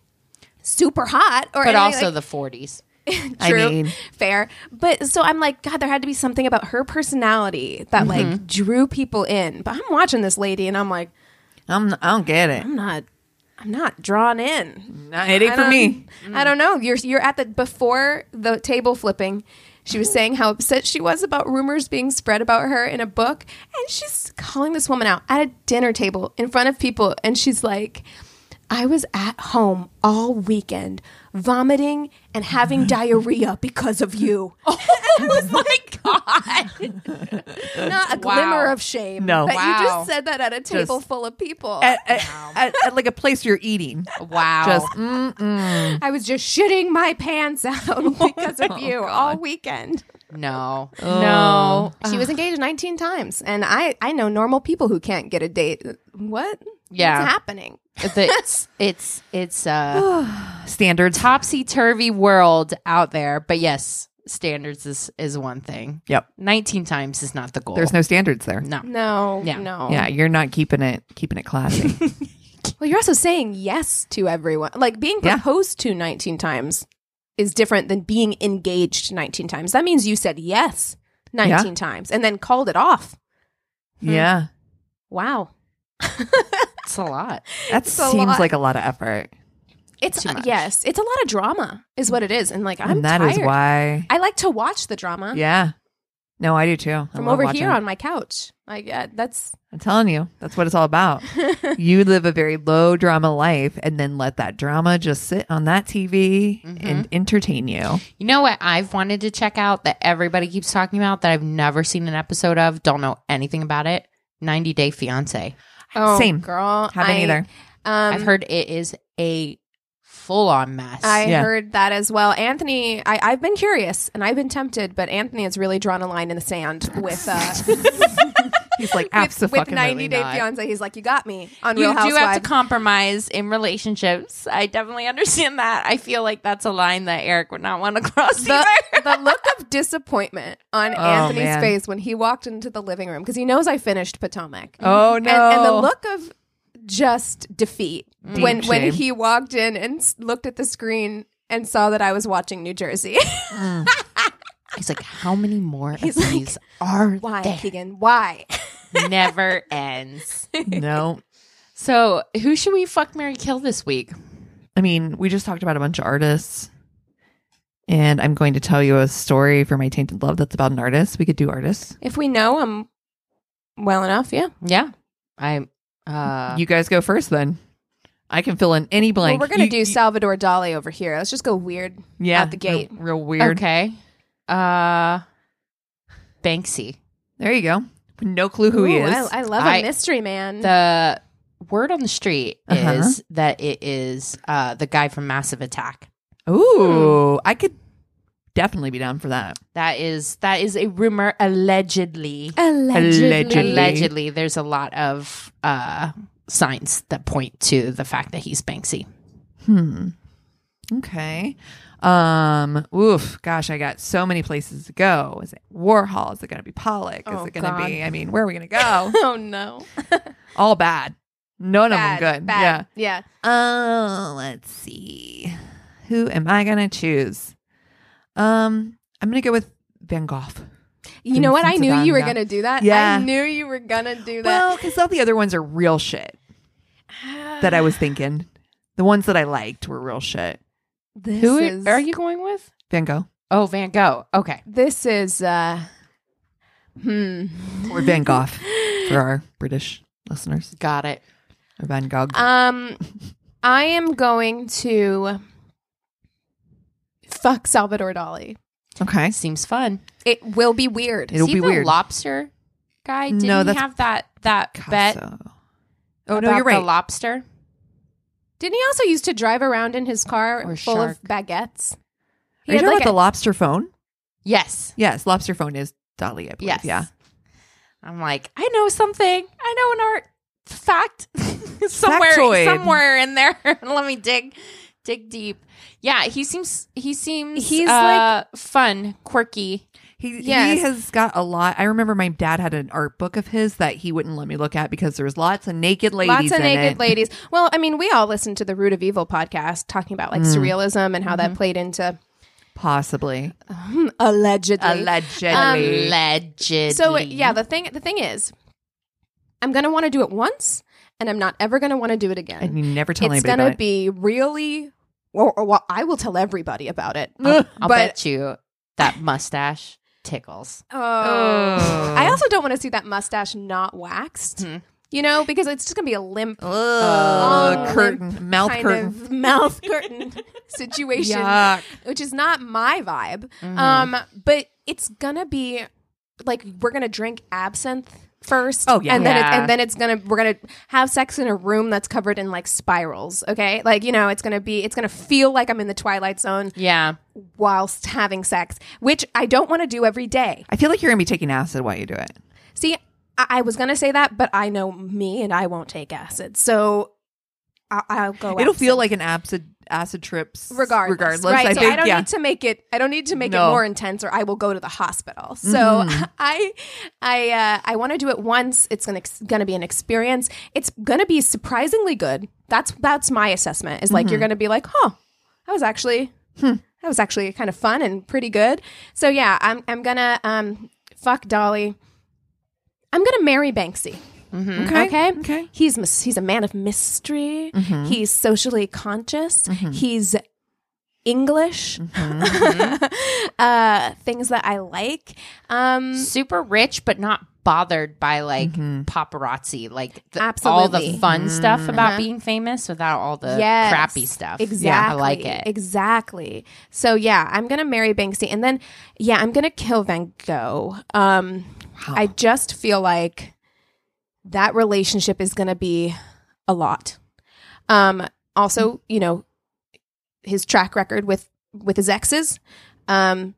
[SPEAKER 2] super hot or
[SPEAKER 4] But
[SPEAKER 2] anything,
[SPEAKER 4] also
[SPEAKER 2] like-
[SPEAKER 4] the forties.
[SPEAKER 3] I
[SPEAKER 2] True.
[SPEAKER 3] mean-
[SPEAKER 2] Fair. But so I'm like, God, there had to be something about her personality that like drew people in. But I'm watching this lady and I'm like,
[SPEAKER 3] I'm, I don't get it.
[SPEAKER 2] I'm not I'm not drawn in.
[SPEAKER 3] Not hitting
[SPEAKER 2] I
[SPEAKER 3] for
[SPEAKER 2] don't-
[SPEAKER 3] me.
[SPEAKER 2] I don't know. You're you're at the before the table flipping. She was saying how upset she was about rumors being spread about her in a book, and she's calling this woman out at a dinner table in front of people, and she's like, I was at home all weekend vomiting and having diarrhea because of you.
[SPEAKER 4] Oh my god.
[SPEAKER 2] Not a
[SPEAKER 4] Wow.
[SPEAKER 2] glimmer of shame.
[SPEAKER 3] No.
[SPEAKER 2] That you
[SPEAKER 4] Wow.
[SPEAKER 2] just said that at a table
[SPEAKER 3] Just-
[SPEAKER 2] full of people.
[SPEAKER 3] At, at, at, at like a place you're eating.
[SPEAKER 4] Wow.
[SPEAKER 3] Just, mm-mm.
[SPEAKER 2] I was just shitting my pants out because of you
[SPEAKER 3] God.
[SPEAKER 2] all weekend.
[SPEAKER 4] no.
[SPEAKER 3] Oh.
[SPEAKER 4] No.
[SPEAKER 2] She was engaged nineteen times, and I I know normal people who can't get a date. What?
[SPEAKER 4] Yeah.
[SPEAKER 2] What's happening?
[SPEAKER 4] It's it's it's uh
[SPEAKER 3] Standards.
[SPEAKER 4] topsy turvy world out there. But yes, standards is is one thing.
[SPEAKER 3] Yep.
[SPEAKER 4] Nineteen times is not the goal.
[SPEAKER 3] There's no standards there.
[SPEAKER 4] no.
[SPEAKER 2] No,
[SPEAKER 4] Yeah.
[SPEAKER 2] no.
[SPEAKER 3] Yeah, you're not keeping it keeping it classy.
[SPEAKER 2] Well, you're also saying yes to everyone. Like being
[SPEAKER 3] Yeah.
[SPEAKER 2] proposed to nineteen times is different than being engaged nineteen times. That means you said yes nineteen times and then called it off.
[SPEAKER 3] yeah.
[SPEAKER 2] Wow.
[SPEAKER 4] It's a lot.
[SPEAKER 3] That
[SPEAKER 2] a
[SPEAKER 3] seems
[SPEAKER 2] lot.
[SPEAKER 3] like a lot of effort.
[SPEAKER 2] It's
[SPEAKER 4] Too
[SPEAKER 2] uh,
[SPEAKER 4] much.
[SPEAKER 2] yes, it's a lot of drama is what it is. And like I'm
[SPEAKER 3] and that is
[SPEAKER 2] tired.
[SPEAKER 3] why.
[SPEAKER 2] I like to watch the drama
[SPEAKER 3] Yeah. No, I do too. I
[SPEAKER 2] from
[SPEAKER 3] love
[SPEAKER 2] over
[SPEAKER 3] watching
[SPEAKER 2] here
[SPEAKER 3] it.
[SPEAKER 2] on my couch. Like uh, that's
[SPEAKER 3] I'm telling you, that's what it's all about. You live a very low drama life and then let that drama just sit on that T V
[SPEAKER 2] Mm-hmm.
[SPEAKER 3] and entertain you.
[SPEAKER 4] You know what I've wanted to check out that everybody keeps talking about that I've never seen an episode of, don't know anything about it? ninety Day Fiance.
[SPEAKER 2] oh,
[SPEAKER 3] Same.
[SPEAKER 2] girl.
[SPEAKER 3] Haven't
[SPEAKER 2] I,
[SPEAKER 3] either.
[SPEAKER 2] Um,
[SPEAKER 4] I've heard it is a full on mess.
[SPEAKER 2] I
[SPEAKER 3] Yeah.
[SPEAKER 2] heard that as well. Anthony, I, I've been curious and I've been tempted, but Anthony has really drawn a line in the sand with uh,
[SPEAKER 3] He's like,
[SPEAKER 2] with,
[SPEAKER 3] absolutely
[SPEAKER 2] with ninety Day
[SPEAKER 3] not.
[SPEAKER 2] Fiance. He's like, you got me on
[SPEAKER 4] you
[SPEAKER 2] Real
[SPEAKER 4] do
[SPEAKER 2] Housewives.
[SPEAKER 4] have to compromise in relationships. I definitely understand that. I feel like that's a line that Eric would not want to cross
[SPEAKER 2] the,
[SPEAKER 4] either.
[SPEAKER 2] the look of disappointment on
[SPEAKER 3] Oh,
[SPEAKER 2] Anthony's
[SPEAKER 3] man.
[SPEAKER 2] face when he walked into the living room because he knows I finished Potomac.
[SPEAKER 3] Oh,
[SPEAKER 2] And,
[SPEAKER 3] no.
[SPEAKER 2] and the look of just defeat
[SPEAKER 3] Deep
[SPEAKER 2] when when
[SPEAKER 3] shame.
[SPEAKER 2] he walked in and s- looked at the screen and saw that I was watching New Jersey.
[SPEAKER 4] He's like, how many more of
[SPEAKER 2] He's like,
[SPEAKER 4] these are
[SPEAKER 2] Why,
[SPEAKER 4] there?
[SPEAKER 2] Keegan? Why?
[SPEAKER 4] Never ends.
[SPEAKER 3] No.
[SPEAKER 4] So, who should we fuck, marry, kill this week?
[SPEAKER 3] I mean, we just talked about a bunch of artists, and I'm going to tell you a story for my tainted love that's about an artist. We could do artists.
[SPEAKER 2] If we know him well enough, yeah.
[SPEAKER 4] Yeah. I uh
[SPEAKER 3] You guys go first, then. I can fill in any blank.
[SPEAKER 2] Well, we're gonna
[SPEAKER 3] You-
[SPEAKER 2] do
[SPEAKER 3] you-
[SPEAKER 2] Salvador Dali over here. Let's just go weird.
[SPEAKER 3] yeah,
[SPEAKER 2] out the gate.
[SPEAKER 3] Real, real weird.
[SPEAKER 4] okay. Uh Banksy.
[SPEAKER 3] There you go. No clue who he
[SPEAKER 2] Ooh,
[SPEAKER 3] is.
[SPEAKER 2] I, I love
[SPEAKER 4] I-
[SPEAKER 2] a mystery man.
[SPEAKER 4] The word on the street
[SPEAKER 3] Uh-huh.
[SPEAKER 4] is that it is uh the guy from Massive Attack.
[SPEAKER 3] Ooh, I could definitely be down for that.
[SPEAKER 4] That is that is a rumor allegedly.
[SPEAKER 2] Allegedly.
[SPEAKER 3] Allegedly.
[SPEAKER 4] Allegedly, there's a lot of uh signs that point to the fact that he's Banksy.
[SPEAKER 3] Hmm. Okay. Um. Oof. Gosh, I got so many places to go. Is it Warhol? Is it going to be Pollock? Is
[SPEAKER 2] Oh,
[SPEAKER 3] it going to
[SPEAKER 2] God.
[SPEAKER 3] be? I mean, where are we going to go?
[SPEAKER 2] Oh no.
[SPEAKER 3] All bad. None
[SPEAKER 2] Bad,
[SPEAKER 3] of them good.
[SPEAKER 2] bad. Yeah.
[SPEAKER 3] Yeah. Oh, let's see. Who am I going to choose? Um, I'm going to go with Van Gogh.
[SPEAKER 2] You know what? I
[SPEAKER 3] Vincent
[SPEAKER 2] knew
[SPEAKER 3] van
[SPEAKER 2] you were
[SPEAKER 3] Gogh.
[SPEAKER 2] going to do that.
[SPEAKER 3] Yeah.
[SPEAKER 2] I knew you were going to do that.
[SPEAKER 3] Well, because all the other ones are real shit that I was thinking. The ones that I liked were real shit.
[SPEAKER 2] this
[SPEAKER 4] Who
[SPEAKER 2] is,
[SPEAKER 4] are you going with?
[SPEAKER 3] Van Gogh
[SPEAKER 4] Oh, Van Gogh. Okay.
[SPEAKER 2] This is uh hmm.
[SPEAKER 3] or Van Gogh for our British listeners.
[SPEAKER 4] Got it.
[SPEAKER 3] Or Van Gogh.
[SPEAKER 2] Um I am going to fuck Salvador Dali.
[SPEAKER 3] Okay.
[SPEAKER 4] Seems fun.
[SPEAKER 2] It will be weird.
[SPEAKER 3] It'll
[SPEAKER 4] Is he
[SPEAKER 3] be
[SPEAKER 4] the
[SPEAKER 3] weird.
[SPEAKER 4] lobster guy? Didn't
[SPEAKER 3] No,
[SPEAKER 4] he
[SPEAKER 3] that's
[SPEAKER 4] have that that bet
[SPEAKER 3] Picasso. Oh, no,
[SPEAKER 4] about
[SPEAKER 3] you're right.
[SPEAKER 4] the lobster?
[SPEAKER 2] Didn't he also used to drive around in his car
[SPEAKER 4] Or
[SPEAKER 2] full
[SPEAKER 4] shark.
[SPEAKER 2] of baguettes? He
[SPEAKER 3] Are you
[SPEAKER 2] had
[SPEAKER 3] talking
[SPEAKER 2] like
[SPEAKER 3] about
[SPEAKER 2] a-
[SPEAKER 3] the lobster phone?
[SPEAKER 4] Yes.
[SPEAKER 3] Yes, lobster phone is Dali, I believe.
[SPEAKER 4] Yes.
[SPEAKER 3] Yeah.
[SPEAKER 4] I'm like, I know something. I know an art fact somewhere
[SPEAKER 3] Factoid.
[SPEAKER 4] somewhere in there. Let me dig dig deep. Yeah, he seems he seems
[SPEAKER 2] He's
[SPEAKER 4] uh, fun, quirky.
[SPEAKER 3] He
[SPEAKER 2] Yes.
[SPEAKER 3] he has got a lot. I remember my dad had an art book of his that he wouldn't let me look at because there was lots of naked ladies.
[SPEAKER 2] Lots of
[SPEAKER 3] in
[SPEAKER 2] naked
[SPEAKER 3] it.
[SPEAKER 2] ladies. Well, I mean, we all listened to the Root of Evil podcast talking about like
[SPEAKER 3] Mm.
[SPEAKER 2] surrealism and how
[SPEAKER 3] Mm-hmm.
[SPEAKER 2] that played into
[SPEAKER 3] Possibly.
[SPEAKER 2] allegedly.
[SPEAKER 3] Allegedly.
[SPEAKER 2] Um,
[SPEAKER 4] Allegedly.
[SPEAKER 2] So yeah, the thing the thing is, I'm gonna want to do it once, and I'm not ever gonna want to do it again.
[SPEAKER 3] and you never tell
[SPEAKER 2] It's
[SPEAKER 3] anybody
[SPEAKER 2] gonna
[SPEAKER 3] about it.
[SPEAKER 2] be really, or, or well, I will tell everybody about it.
[SPEAKER 4] I'll, I'll
[SPEAKER 2] but-
[SPEAKER 4] bet you that mustache tickles.
[SPEAKER 2] Oh.
[SPEAKER 3] Oh.
[SPEAKER 2] I also don't want to see that mustache not waxed.
[SPEAKER 4] Hmm.
[SPEAKER 2] You know, because it's just gonna be a limp
[SPEAKER 3] Ugh,
[SPEAKER 2] long,
[SPEAKER 3] curtain,
[SPEAKER 2] limp
[SPEAKER 3] mouth
[SPEAKER 2] kind
[SPEAKER 3] curtain.
[SPEAKER 2] of mouth curtain situation,
[SPEAKER 3] Yuck.
[SPEAKER 2] which is not my vibe.
[SPEAKER 4] Mhm.
[SPEAKER 2] Um, but it's gonna be like we're gonna drink absinthe first.
[SPEAKER 3] Oh, yeah.
[SPEAKER 2] and then it,
[SPEAKER 4] Yeah.
[SPEAKER 2] and then it's gonna we're gonna have sex in a room that's covered in like spirals. Okay, like you know, it's gonna be it's gonna feel like I'm in the Twilight Zone
[SPEAKER 4] Yeah.
[SPEAKER 2] whilst having sex, which I don't want to do every day.
[SPEAKER 3] I feel like you're gonna be taking acid while you do it.
[SPEAKER 2] See, I, I was gonna say that, but I know me and I won't take acid, so I, I'll go.
[SPEAKER 3] It'll
[SPEAKER 2] absinthe.
[SPEAKER 3] feel like an acid acid trips
[SPEAKER 2] regardless,
[SPEAKER 3] Regardless,
[SPEAKER 2] right?
[SPEAKER 3] I
[SPEAKER 2] so
[SPEAKER 3] think.
[SPEAKER 2] I don't
[SPEAKER 3] yeah.
[SPEAKER 2] need to make it. I don't need to make
[SPEAKER 3] No.
[SPEAKER 2] it more intense, or I will go to the hospital. So
[SPEAKER 3] Mhm.
[SPEAKER 2] I, I, uh, I want to do it once. It's gonna gonna be an experience. It's gonna be surprisingly good. That's that's my assessment. Is like
[SPEAKER 3] Mhm.
[SPEAKER 2] you're gonna be like, huh, that was actually
[SPEAKER 3] Hmm.
[SPEAKER 2] that was actually kind of fun and pretty good. So yeah, I'm I'm gonna um fuck Dali. I'm gonna marry Banksy.
[SPEAKER 4] Mm-hmm.
[SPEAKER 3] Okay.
[SPEAKER 2] Okay.
[SPEAKER 3] Okay.
[SPEAKER 2] He's mys- he's a man of mystery.
[SPEAKER 3] Mhm.
[SPEAKER 2] He's socially conscious.
[SPEAKER 3] Mhm.
[SPEAKER 2] He's English.
[SPEAKER 3] Mhm.
[SPEAKER 2] uh, things that I like. Um,
[SPEAKER 4] Super rich, but not bothered by like
[SPEAKER 3] Mhm.
[SPEAKER 4] paparazzi, like the, all
[SPEAKER 2] Absolutely.
[SPEAKER 4] the fun stuff about
[SPEAKER 2] Uh-huh.
[SPEAKER 4] being famous without all the
[SPEAKER 2] Yes.
[SPEAKER 4] crappy stuff.
[SPEAKER 2] Exactly.
[SPEAKER 4] Yeah, I like it.
[SPEAKER 2] Exactly. So yeah, I'm gonna marry Banksy, and then yeah, I'm gonna kill Van Gogh. Um,
[SPEAKER 3] Wow.
[SPEAKER 2] I just feel like that relationship is gonna be a lot. Um, also, you know, his track record with with his exes. Um,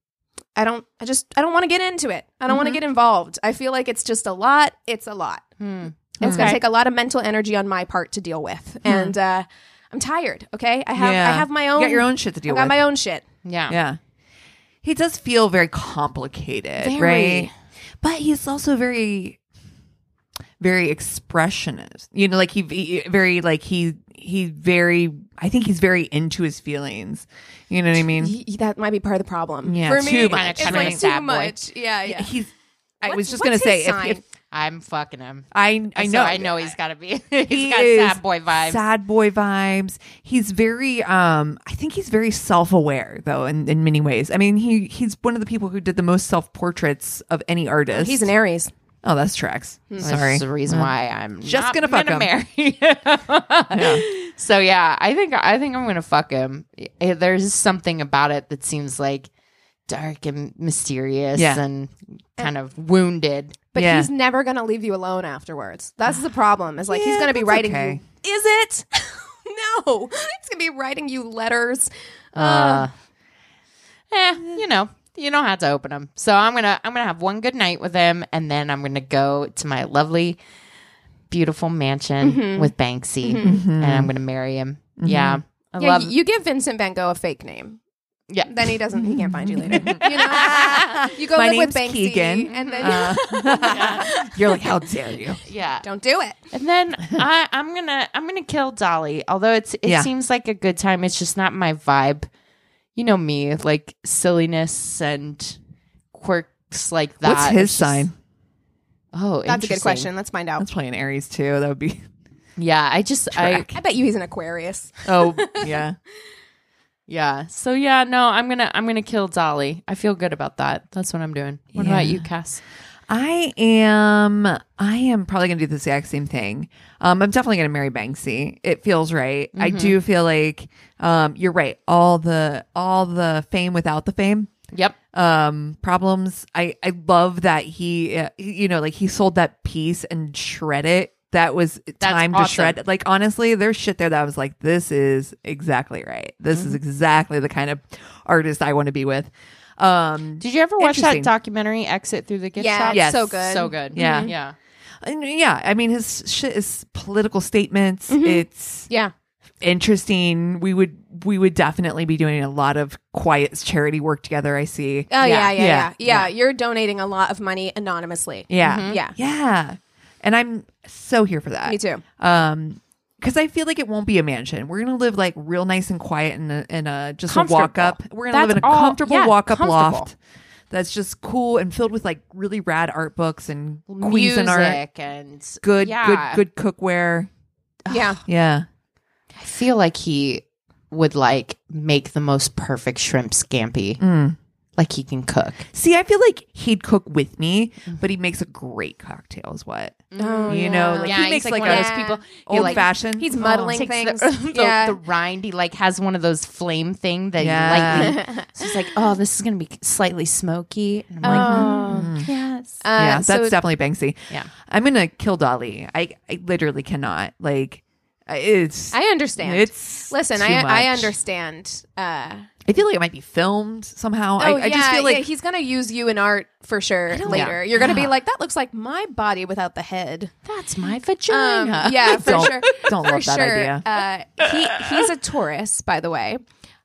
[SPEAKER 2] I don't. I just. I don't want to get into it. I don't want to
[SPEAKER 3] Mhm.
[SPEAKER 2] get involved. I feel like it's just a lot. It's a lot.
[SPEAKER 4] Hmm.
[SPEAKER 2] It's going
[SPEAKER 4] Okay.
[SPEAKER 2] to take a lot of mental energy on my part to deal with, and uh, I'm tired. Okay, I have
[SPEAKER 3] Yeah.
[SPEAKER 2] I have my own.
[SPEAKER 3] You got your own shit to
[SPEAKER 2] I
[SPEAKER 3] deal
[SPEAKER 2] got
[SPEAKER 3] with.
[SPEAKER 2] my own shit.
[SPEAKER 4] Yeah.
[SPEAKER 3] Yeah. He does feel very complicated,
[SPEAKER 2] Very.
[SPEAKER 3] right? But he's also very, very expressionist. You know, like he, he very like he he very. I think he's very into his feelings. You know what I mean?
[SPEAKER 2] Y- y- that might be part of the problem.
[SPEAKER 3] Yeah,
[SPEAKER 2] for
[SPEAKER 3] too
[SPEAKER 2] me,
[SPEAKER 3] much.
[SPEAKER 2] it's
[SPEAKER 4] Kinda
[SPEAKER 2] like
[SPEAKER 4] a
[SPEAKER 2] too
[SPEAKER 4] sad boy.
[SPEAKER 2] much. Yeah, yeah.
[SPEAKER 3] He's. I
[SPEAKER 2] What's-
[SPEAKER 3] was just
[SPEAKER 2] what's
[SPEAKER 3] gonna say
[SPEAKER 2] his
[SPEAKER 3] if,
[SPEAKER 2] sign?
[SPEAKER 3] if
[SPEAKER 4] I'm fucking him.
[SPEAKER 3] I I
[SPEAKER 4] So
[SPEAKER 3] know.
[SPEAKER 4] I know he's got to be. He's
[SPEAKER 3] He
[SPEAKER 4] got
[SPEAKER 3] is
[SPEAKER 4] sad boy vibes.
[SPEAKER 3] Sad boy vibes. He's very um I think he's very self-aware though in, in many ways. I mean, he he's one of the people who did the most self-portraits of any artist.
[SPEAKER 2] He's an Aries.
[SPEAKER 3] Oh, that's tracks. Sorry.
[SPEAKER 4] That's the reason why I'm
[SPEAKER 3] Just
[SPEAKER 4] not
[SPEAKER 3] gonna fuck him.
[SPEAKER 4] marry him. So yeah, I think I think I'm gonna fuck him. Eh, There's something about it that seems like dark and mysterious
[SPEAKER 3] Yeah.
[SPEAKER 4] and kind of wounded.
[SPEAKER 2] But
[SPEAKER 3] Yeah.
[SPEAKER 2] he's never going to leave you alone afterwards. That's the problem. Is like he's
[SPEAKER 3] Yeah,
[SPEAKER 2] going to be
[SPEAKER 3] that's
[SPEAKER 2] writing
[SPEAKER 3] okay.
[SPEAKER 2] you. Is it? No. He's going to be writing you letters.
[SPEAKER 4] Uh, eh, you know, you don't have to open them. So I'm gonna I'm gonna have one good night with him, and then I'm gonna go to my lovely, beautiful mansion
[SPEAKER 2] Mm-hmm.
[SPEAKER 4] with Banksy, and I'm gonna marry him. Yeah, I
[SPEAKER 2] Yeah,
[SPEAKER 4] love.
[SPEAKER 2] y- you give Vincent Van Gogh a fake name.
[SPEAKER 4] yeah,
[SPEAKER 2] Then he doesn't. He can't find you later. You know. You go
[SPEAKER 3] My
[SPEAKER 2] live with
[SPEAKER 3] name's
[SPEAKER 2] Banksy,
[SPEAKER 3] Keegan.
[SPEAKER 2] and then
[SPEAKER 3] Uh, you're like, how dare you?
[SPEAKER 4] yeah.
[SPEAKER 2] don't do it.
[SPEAKER 4] And then I, I'm gonna I'm gonna kill Dolly. Although it's it
[SPEAKER 3] Yeah.
[SPEAKER 4] seems like a good time, it's just not my vibe. You know me, like silliness and quirks like that.
[SPEAKER 3] What's his
[SPEAKER 4] It's just-
[SPEAKER 3] sign?
[SPEAKER 4] Oh,
[SPEAKER 2] That's a good
[SPEAKER 4] interesting.
[SPEAKER 2] question. Let's find out.
[SPEAKER 3] That's probably an Aries too. That would be.
[SPEAKER 4] Yeah, I just I
[SPEAKER 2] I bet you he's an Aquarius.
[SPEAKER 3] Oh yeah.
[SPEAKER 4] yeah. So yeah, no, I'm gonna I'm gonna kill Dolly. I feel good about that. That's what I'm doing. What about
[SPEAKER 3] Yeah.
[SPEAKER 4] you, Cass?
[SPEAKER 3] I am. I am probably going to do the exact same thing. Um, I'm definitely going to marry Banksy. It feels right. I do feel like um, you're right. All the all the fame without the fame.
[SPEAKER 4] Yep.
[SPEAKER 3] Um, problems. I I love that he, uh, you know, like he sold that piece and shred it. That was time to
[SPEAKER 4] awesome.
[SPEAKER 3] shred. Like honestly, there's shit there that I was like, this is exactly right. This
[SPEAKER 4] Mm-hmm.
[SPEAKER 3] is exactly the kind of artist I want to be with. Um,
[SPEAKER 4] Did you ever watch
[SPEAKER 3] Interesting.
[SPEAKER 4] that documentary, Exit Through the Gift
[SPEAKER 2] Yeah,
[SPEAKER 4] Shop?
[SPEAKER 3] Yes.
[SPEAKER 2] so good.
[SPEAKER 4] So good.
[SPEAKER 3] Yeah.
[SPEAKER 4] Yeah.
[SPEAKER 3] And yeah, I mean his shit is political statements. It's
[SPEAKER 2] Yeah.
[SPEAKER 3] interesting. We would we would definitely be doing a lot of quiet charity work together. I see.
[SPEAKER 2] Oh yeah, yeah, yeah,
[SPEAKER 3] Yeah.
[SPEAKER 2] yeah. You're donating a lot of money anonymously.
[SPEAKER 3] Yeah,
[SPEAKER 2] Yeah.
[SPEAKER 3] yeah. And I'm so here for that.
[SPEAKER 2] Me too.
[SPEAKER 3] Um, because I feel like it won't be a mansion. We're gonna live like real nice and quiet in a, in a just a
[SPEAKER 4] Comfortable.
[SPEAKER 3] walk up. We're gonna live
[SPEAKER 4] That's
[SPEAKER 3] in a
[SPEAKER 4] all-
[SPEAKER 3] comfortable
[SPEAKER 4] yeah,
[SPEAKER 3] walk up
[SPEAKER 4] comfortable.
[SPEAKER 3] loft. That's just cool and filled with like really rad art books and
[SPEAKER 4] Music
[SPEAKER 3] Cuisinart art.
[SPEAKER 4] and
[SPEAKER 3] Good,
[SPEAKER 4] yeah.
[SPEAKER 3] good, good cookware.
[SPEAKER 2] Yeah.
[SPEAKER 3] Yeah.
[SPEAKER 4] I feel like he would like make the most perfect shrimp scampi.
[SPEAKER 3] Mm.
[SPEAKER 4] Like he can cook.
[SPEAKER 3] See, I feel like he'd cook with me, but he makes a great cocktail. Is what
[SPEAKER 2] Oh,
[SPEAKER 3] you
[SPEAKER 2] yeah.
[SPEAKER 3] know? Like
[SPEAKER 4] yeah,
[SPEAKER 3] he
[SPEAKER 4] he's
[SPEAKER 3] makes
[SPEAKER 4] like,
[SPEAKER 3] like,
[SPEAKER 4] one
[SPEAKER 3] a
[SPEAKER 4] of
[SPEAKER 2] Yeah.
[SPEAKER 4] those people. He
[SPEAKER 3] old
[SPEAKER 4] like
[SPEAKER 3] fashioned.
[SPEAKER 2] He's muddling
[SPEAKER 4] takes
[SPEAKER 2] things.
[SPEAKER 4] the, the,
[SPEAKER 2] yeah.
[SPEAKER 4] the rind. He like has one of those flame thing that
[SPEAKER 3] Yeah.
[SPEAKER 4] you lightly. So he's like, oh, this is gonna be slightly smoky. And I'm like,
[SPEAKER 2] Oh.
[SPEAKER 4] mm, yes.
[SPEAKER 2] Uh,
[SPEAKER 3] yeah,
[SPEAKER 2] so
[SPEAKER 3] that's definitely Banksy.
[SPEAKER 4] Yeah.
[SPEAKER 3] I'm gonna kill Dolly. I, I literally cannot. Like, it's.
[SPEAKER 2] I understand.
[SPEAKER 3] It's
[SPEAKER 2] Listen,
[SPEAKER 3] too
[SPEAKER 2] I I
[SPEAKER 3] much.
[SPEAKER 2] understand. Uh,
[SPEAKER 3] I feel like it might be filmed somehow.
[SPEAKER 2] oh
[SPEAKER 3] I, I
[SPEAKER 2] yeah,
[SPEAKER 3] just feel like
[SPEAKER 2] yeah, he's gonna use you in art for sure
[SPEAKER 3] don't-
[SPEAKER 2] later.
[SPEAKER 3] Yeah.
[SPEAKER 2] You're gonna be
[SPEAKER 3] Yeah.
[SPEAKER 2] like, that looks like my body without the head.
[SPEAKER 4] That's my
[SPEAKER 2] Um,
[SPEAKER 4] vagina.
[SPEAKER 2] yeah, for
[SPEAKER 3] Don't-
[SPEAKER 2] sure.
[SPEAKER 3] don't
[SPEAKER 2] for
[SPEAKER 3] love that
[SPEAKER 2] sure.
[SPEAKER 3] idea.
[SPEAKER 2] Uh, he he's a Taurus, by the way.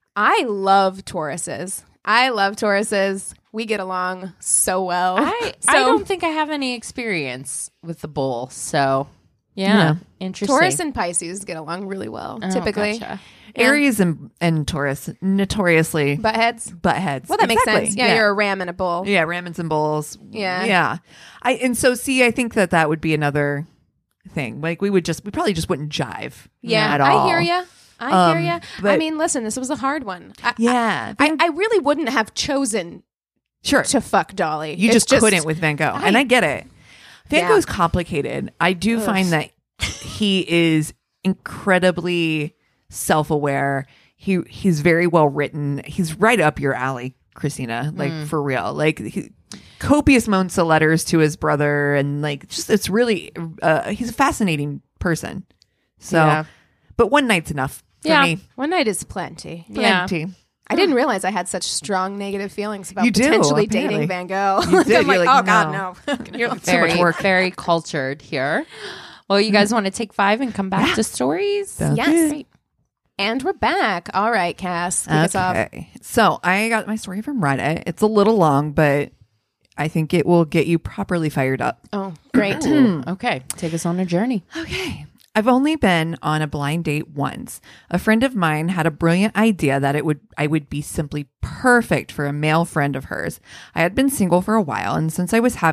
[SPEAKER 2] I love Tauruses. I love Tauruses. We get along so well.
[SPEAKER 4] I
[SPEAKER 2] so,
[SPEAKER 4] I don't think I have any experience with the bull. So yeah,
[SPEAKER 3] Yeah.
[SPEAKER 4] interesting.
[SPEAKER 2] Taurus and Pisces get along really well,
[SPEAKER 4] Oh,
[SPEAKER 2] typically.
[SPEAKER 4] gotcha.
[SPEAKER 3] Aries and, and Taurus notoriously
[SPEAKER 2] Butt heads.
[SPEAKER 3] butt heads.
[SPEAKER 2] Well, that makes
[SPEAKER 3] Exactly.
[SPEAKER 2] sense. Yeah, you're a ram and a bull.
[SPEAKER 3] Yeah, ramens and bowls.
[SPEAKER 2] Yeah.
[SPEAKER 3] yeah. I and so see, I think that that would be another thing. Like we would just, we probably just wouldn't jive.
[SPEAKER 2] Yeah,
[SPEAKER 3] at all.
[SPEAKER 2] I hear you. I
[SPEAKER 3] Um,
[SPEAKER 2] hear you. I
[SPEAKER 3] but-
[SPEAKER 2] mean, listen, this was a hard one. I,
[SPEAKER 3] Yeah,
[SPEAKER 2] I, I really wouldn't have chosen
[SPEAKER 3] sure.
[SPEAKER 2] to fuck Dolly.
[SPEAKER 3] You
[SPEAKER 2] It's
[SPEAKER 3] just, couldn't with Van Gogh,
[SPEAKER 2] I-
[SPEAKER 3] and I get it. Van
[SPEAKER 2] Yeah.
[SPEAKER 3] Gogh's complicated. I do
[SPEAKER 2] Ugh.
[SPEAKER 3] find that he is incredibly self-aware. He he's very well written. He's right up your alley, Christina. Like
[SPEAKER 2] Mm.
[SPEAKER 3] for real. Like he, copious amounts of letters to his brother, and like just it's really uh, he's a fascinating person. So,
[SPEAKER 4] Yeah.
[SPEAKER 3] but one night's enough for
[SPEAKER 4] Yeah.
[SPEAKER 3] me.
[SPEAKER 2] One night is plenty.
[SPEAKER 4] Yeah.
[SPEAKER 3] Plenty.
[SPEAKER 2] I didn't realize I had such strong negative feelings about
[SPEAKER 3] You do,
[SPEAKER 2] potentially
[SPEAKER 3] apparently.
[SPEAKER 2] dating Van Gogh.
[SPEAKER 3] You did.
[SPEAKER 2] I'm like,
[SPEAKER 3] You're like,
[SPEAKER 2] oh God,
[SPEAKER 3] no.
[SPEAKER 2] no.
[SPEAKER 3] You're like,
[SPEAKER 4] Very,
[SPEAKER 3] so much work.
[SPEAKER 4] very cultured here. Well, you guys want to take five and come back to stories?
[SPEAKER 3] Sounds
[SPEAKER 2] Yes.
[SPEAKER 3] good.
[SPEAKER 2] Great. And we're back. All right, Cass. Kick us off.
[SPEAKER 3] Okay. So I got my story from Reddit. It's a little long, but I think it will get you properly fired up.
[SPEAKER 2] Oh, great.
[SPEAKER 4] Okay, take us on a journey.
[SPEAKER 3] Okay. I've only been on a blind date once. A friend of mine had a brilliant idea that it would I would be simply perfect for a male friend of hers. I had been single for a while, and since I was having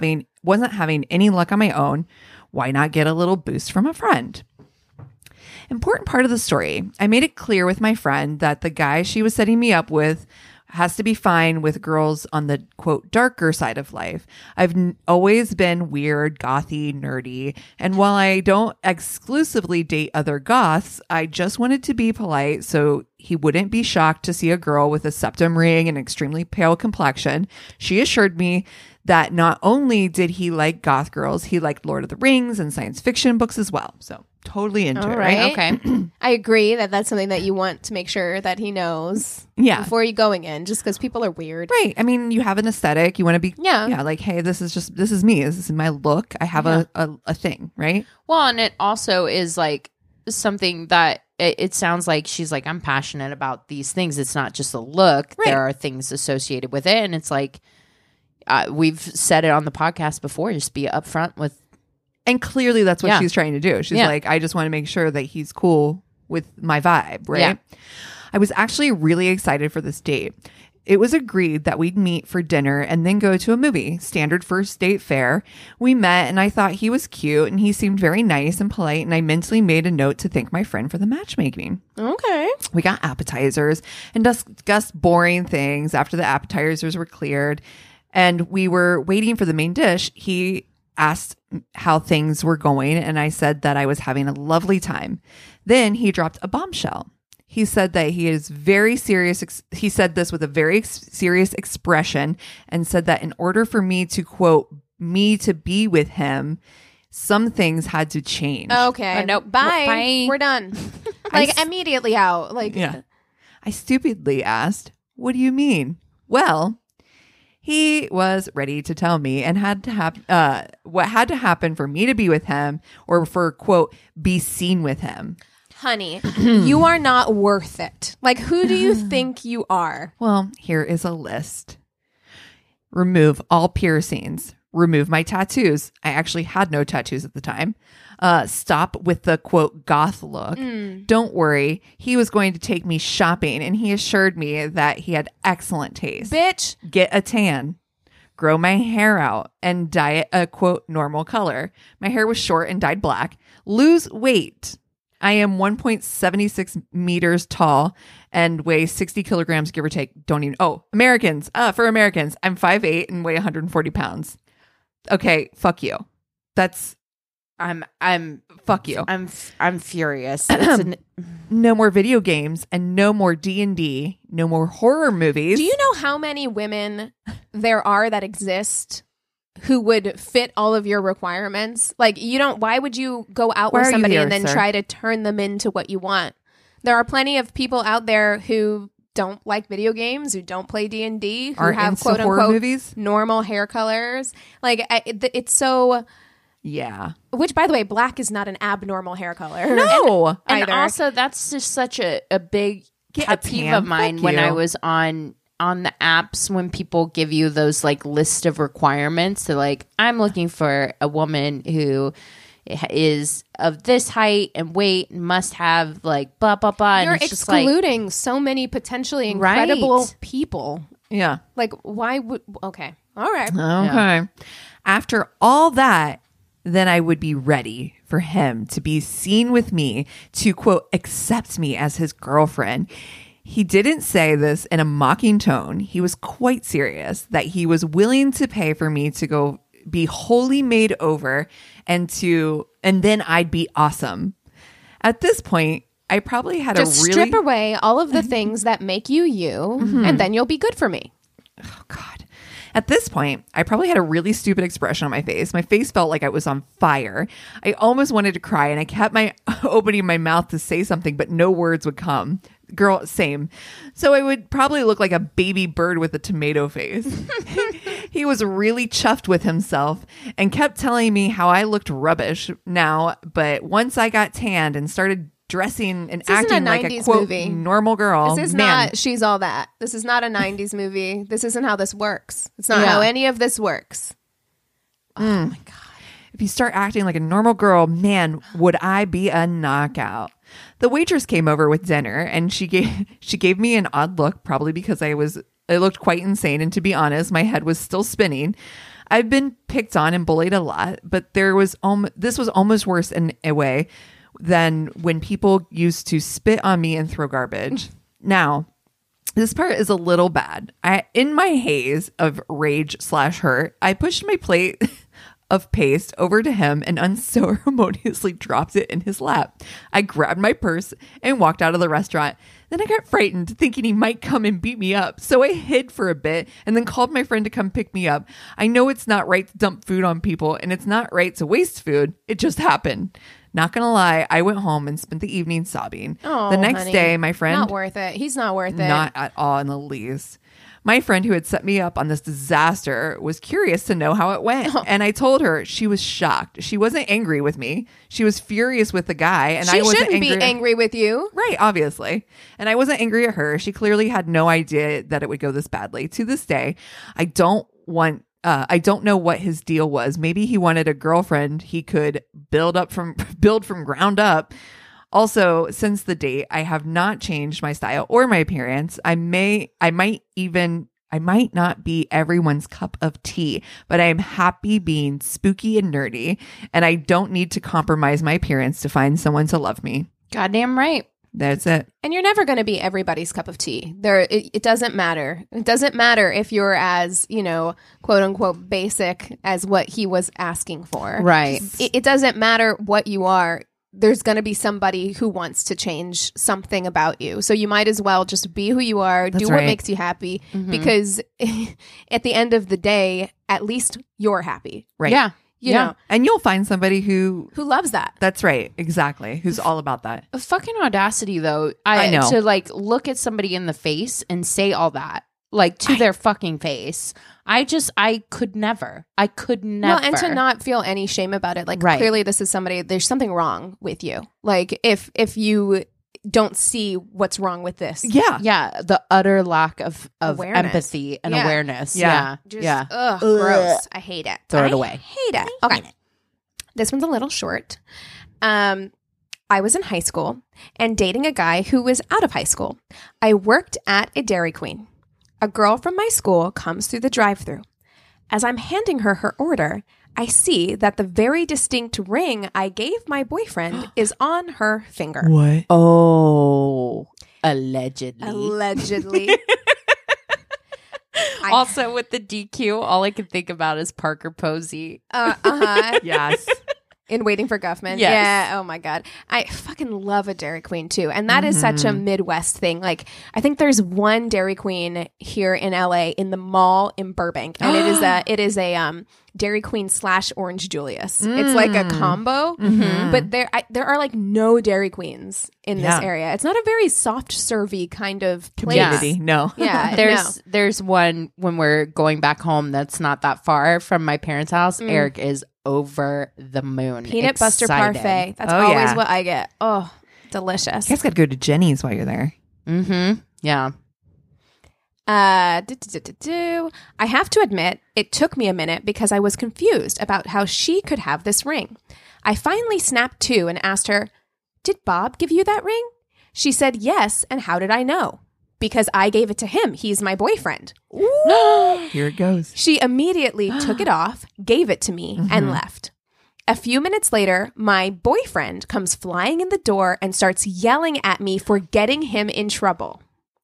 [SPEAKER 3] wasn't having any luck on my own. Why not get a little boost from a friend? Important part of the story. I made it clear with my friend that the guy she was setting me up with has to be fine with girls on the, quote, darker side of life. I've n- always been weird, gothy, nerdy. And while I don't exclusively date other goths, I just wanted to be polite so he wouldn't be shocked to see a girl with a septum ring and extremely pale complexion. She assured me that not only did he like goth girls, he liked Lord of the Rings and science fiction books as well. So totally into
[SPEAKER 2] All
[SPEAKER 3] it,
[SPEAKER 2] right.
[SPEAKER 3] right?
[SPEAKER 4] Okay.
[SPEAKER 2] I agree that that's something that you want to make sure that he knows
[SPEAKER 3] Yeah.
[SPEAKER 2] before you going in, just because people are weird.
[SPEAKER 3] Right. I mean, you have an aesthetic. You want to be,
[SPEAKER 2] Yeah.
[SPEAKER 3] yeah, like, hey, this is just, this is me. This is my look. I have a, a, a thing, right?
[SPEAKER 4] Well, and it also is like something that it, it sounds like she's like, I'm passionate about these things. It's not just a look.
[SPEAKER 2] Right.
[SPEAKER 4] There are things associated with it. And it's like, uh, we've said it on the podcast before, just be upfront with.
[SPEAKER 3] And clearly that's what
[SPEAKER 4] Yeah.
[SPEAKER 3] she's trying to do. She's
[SPEAKER 4] Yeah.
[SPEAKER 3] like, I just want to make sure that he's cool with my vibe, right?
[SPEAKER 4] Yeah.
[SPEAKER 3] I was actually really excited for this date. It was agreed that we'd meet for dinner and then go to a movie, standard first date fare. We met and I thought he was cute and he seemed very nice and polite, and I mentally made a note to thank my friend for the matchmaking.
[SPEAKER 2] Okay.
[SPEAKER 3] We got appetizers and discussed boring things after the appetizers were cleared. And we were waiting for the main dish. He asked how things were going, and I said that I was having a lovely time. Then he dropped a bombshell. He said that he is very serious. Ex- he said this with a very ex- serious expression and said that in order for me to, quote, me to be with him, some things had to change.
[SPEAKER 2] Okay.
[SPEAKER 4] Uh, nope.
[SPEAKER 2] Bye.
[SPEAKER 4] Bye.
[SPEAKER 2] We're done. like
[SPEAKER 3] s-
[SPEAKER 2] immediately out. Like
[SPEAKER 3] Yeah. I stupidly asked, what do you mean? Well, he was ready to tell me and had to have uh, what had to happen for me to be with him, or for, quote, be seen with him.
[SPEAKER 2] honey, you are not worth it. Like, who do you think you are?
[SPEAKER 3] Well, here is a list. Remove all piercings. Remove my tattoos. I actually had no tattoos at the time. Uh, stop with the, quote, goth look. Don't worry. He was going to take me shopping, and he assured me that he had excellent taste.
[SPEAKER 2] Bitch.
[SPEAKER 3] Get a tan. Grow my hair out and dye it a, quote, normal color. My hair was short and dyed black. Lose weight. I am one point seven six meters tall and weigh sixty kilograms, give or take. Don't even, oh, Americans. Uh, for Americans, I'm five eight and weigh one hundred forty pounds. Okay, fuck you. That's,
[SPEAKER 4] I'm, I'm,
[SPEAKER 3] fuck you.
[SPEAKER 4] I'm, I'm furious. It's an,
[SPEAKER 3] No more video games and no more D and D. No more horror movies.
[SPEAKER 2] Do you know how many women there are that exist who would fit all of your requirements? Like, you don't, why would you go out
[SPEAKER 3] Why
[SPEAKER 2] with
[SPEAKER 3] are you
[SPEAKER 2] somebody
[SPEAKER 3] here,
[SPEAKER 2] and then
[SPEAKER 3] sir?
[SPEAKER 2] try to turn them into what you want? There are plenty of people out there who don't like video games, who don't play D and D, who
[SPEAKER 3] Aren't
[SPEAKER 2] have
[SPEAKER 3] into
[SPEAKER 2] quote
[SPEAKER 3] horror
[SPEAKER 2] unquote
[SPEAKER 3] movies?
[SPEAKER 2] normal hair colors. Like, I, it, it's so,
[SPEAKER 3] Yeah.
[SPEAKER 2] which by the way, black is not an abnormal hair color.
[SPEAKER 3] No.
[SPEAKER 4] and
[SPEAKER 2] either.
[SPEAKER 4] also that's just such a, a big
[SPEAKER 3] Get
[SPEAKER 4] pet
[SPEAKER 3] a
[SPEAKER 4] peeve
[SPEAKER 3] tan.
[SPEAKER 4] of mine
[SPEAKER 3] Fuck
[SPEAKER 4] when
[SPEAKER 3] you.
[SPEAKER 4] I was on on the apps, when people give you those like list of requirements. They're like, I'm looking for a woman who is of this height and weight and must have like blah blah blah.
[SPEAKER 2] You're
[SPEAKER 4] and it's just like,
[SPEAKER 2] excluding so many potentially incredible
[SPEAKER 4] Right.
[SPEAKER 2] people.
[SPEAKER 3] Yeah.
[SPEAKER 2] Like, why would, okay. All right.
[SPEAKER 3] Okay. After all that, then I would be ready for him to be seen with me, to, quote, accept me as his girlfriend. He didn't say this in a mocking tone. He was quite serious that he was willing to pay for me to go be wholly made over and to, and then I'd be awesome. At this point, I probably had
[SPEAKER 2] Just
[SPEAKER 3] a really,
[SPEAKER 2] strip away all of the things that make you you, and then you'll be good for me.
[SPEAKER 3] oh God. At this point, I probably had a really stupid expression on my face. My face felt like I was on fire. I almost wanted to cry, and I kept my opening my mouth to say something, but no words would come. Girl, same. So I would probably look like a baby bird with a tomato face. He was really chuffed with himself and kept telling me how I looked rubbish now, but once I got tanned and started dressing and
[SPEAKER 2] This isn't
[SPEAKER 3] acting
[SPEAKER 2] a
[SPEAKER 3] like a
[SPEAKER 2] nineties
[SPEAKER 3] quote
[SPEAKER 2] movie.
[SPEAKER 3] normal girl,
[SPEAKER 2] This is
[SPEAKER 3] man,
[SPEAKER 2] not She's All That. This is not a nineties movie. This isn't how this works. It's not
[SPEAKER 3] Yeah.
[SPEAKER 2] how any of this works.
[SPEAKER 3] if you start acting like a normal girl, man, would I be a knockout. The waitress came over with dinner and she gave she gave me an odd look, probably because I was I looked quite insane, and to be honest, my head was still spinning. I've been picked on and bullied a lot, but there was um, this was almost worse in a way than when people used to spit on me and throw garbage. Now, this part is a little bad. I, in my haze of rage slash hurt, I pushed my plate of paste over to him and unceremoniously dropped it in his lap. I grabbed my purse and walked out of the restaurant. Then I got frightened, thinking he might come and beat me up. So I hid for a bit and then called my friend to come pick me up. I know it's not right to dump food on people and it's not right to waste food. It just happened. Not gonna lie, I went home and spent the evening sobbing.
[SPEAKER 2] Oh,
[SPEAKER 3] the next
[SPEAKER 2] honey.
[SPEAKER 3] day, my friend...
[SPEAKER 2] Not worth it. He's not worth it.
[SPEAKER 3] Not at all in the least. My friend who had set me up on this disaster was curious to know how it went.
[SPEAKER 2] Oh.
[SPEAKER 3] And I told her. She was shocked. She wasn't angry with me. She was furious with the guy. And
[SPEAKER 2] she
[SPEAKER 3] I wasn't
[SPEAKER 2] shouldn't
[SPEAKER 3] angry.
[SPEAKER 2] be angry with you.
[SPEAKER 3] Right, obviously. And I wasn't angry at her. She clearly had no idea that it would go this badly. To this day, I don't want Uh, I don't know what his deal was. Maybe he wanted a girlfriend he could build up from build from ground up. Also, since the date, I have not changed my style or my appearance. I may, I might even, I might not be everyone's cup of tea, but I am happy being spooky and nerdy, and I don't need to compromise my appearance to find someone to love me.
[SPEAKER 4] Goddamn right.
[SPEAKER 3] That's it.
[SPEAKER 2] And you're never going to be everybody's cup of tea. There, it, it doesn't matter. It doesn't matter if you're as, you know, quote unquote, basic as what he was asking for.
[SPEAKER 4] Right.
[SPEAKER 2] It, it doesn't matter what you are. There's going to be somebody who wants to change something about you. So you might as well just be who you are,
[SPEAKER 3] That's
[SPEAKER 2] do what
[SPEAKER 3] right.
[SPEAKER 2] makes you happy,
[SPEAKER 4] Mhm.
[SPEAKER 2] because at the end of the day, at least you're happy.
[SPEAKER 3] Right.
[SPEAKER 4] Yeah.
[SPEAKER 2] You
[SPEAKER 4] Yeah.
[SPEAKER 2] know,
[SPEAKER 3] And you'll find somebody who,
[SPEAKER 2] who loves that.
[SPEAKER 3] that's right. Exactly. Who's all about that.
[SPEAKER 4] A fucking audacity, though. I,
[SPEAKER 3] I know.
[SPEAKER 4] To like look at somebody in the face and say all that, like to
[SPEAKER 3] I-
[SPEAKER 4] their fucking face. I just, I could never. I could never.
[SPEAKER 2] Well, and to not feel any shame about it. Like,
[SPEAKER 4] Right.
[SPEAKER 2] clearly this is somebody, there's something wrong with you. Like, if if you don't see what's wrong with this.
[SPEAKER 3] Yeah.
[SPEAKER 4] Yeah, the utter lack of, of
[SPEAKER 2] Awareness.
[SPEAKER 4] empathy and
[SPEAKER 2] Yeah.
[SPEAKER 4] awareness.
[SPEAKER 3] Yeah.
[SPEAKER 4] Yeah.
[SPEAKER 2] Just,
[SPEAKER 4] yeah.
[SPEAKER 2] ugh, gross. I hate it.
[SPEAKER 4] Throw it
[SPEAKER 2] I
[SPEAKER 4] away.
[SPEAKER 2] hate it. Okay. This one's a little short. Um, I was in high school and dating a guy who was out of high school. I worked at a Dairy Queen. A girl from my school comes through the drive-thru. As I'm handing her her order, I see that the very distinct ring I gave my boyfriend is on her finger.
[SPEAKER 3] What?
[SPEAKER 4] Oh, allegedly.
[SPEAKER 2] Allegedly. I-
[SPEAKER 4] Also, with the D Q, all I can think about is Parker Posey.
[SPEAKER 2] Uh, uh-huh.
[SPEAKER 3] Yes.
[SPEAKER 2] In Waiting for Guffman.
[SPEAKER 4] Yes.
[SPEAKER 2] Yeah. Oh my God. I fucking love a Dairy Queen too. And that is such a Midwest thing. Like, I think there's one Dairy Queen here in L A in the mall in Burbank. And it is a it is a um Dairy Queen slash Orange Julius. It's like a combo. But there I, there are like no Dairy Queens in
[SPEAKER 3] Yeah.
[SPEAKER 2] this area. It's not a very soft servy kind of place.
[SPEAKER 3] Community. No.
[SPEAKER 2] Yeah.
[SPEAKER 4] There's
[SPEAKER 2] no.
[SPEAKER 4] there's one when we're going back home that's not that far from my parents' house. Eric is over the moon.
[SPEAKER 2] Peanut butter
[SPEAKER 4] excited.
[SPEAKER 2] parfait. That's
[SPEAKER 3] Oh,
[SPEAKER 2] always
[SPEAKER 3] yeah.
[SPEAKER 2] what I get. Oh, delicious.
[SPEAKER 3] You guys got to go to Jenny's while you're there.
[SPEAKER 4] Mm-hmm. Yeah.
[SPEAKER 2] Uh, do, do, do, do, do. I have to admit, it took me a minute because I was confused about how she could have this ring. I finally snapped to and asked her, "Did Bob give you that ring?" She said yes, and how did I know? Because I gave it to him. He's my boyfriend.
[SPEAKER 3] Here it goes.
[SPEAKER 2] She immediately took it off, gave it to me, and left. A few minutes later, my boyfriend comes flying in the door and starts yelling at me for getting him in trouble.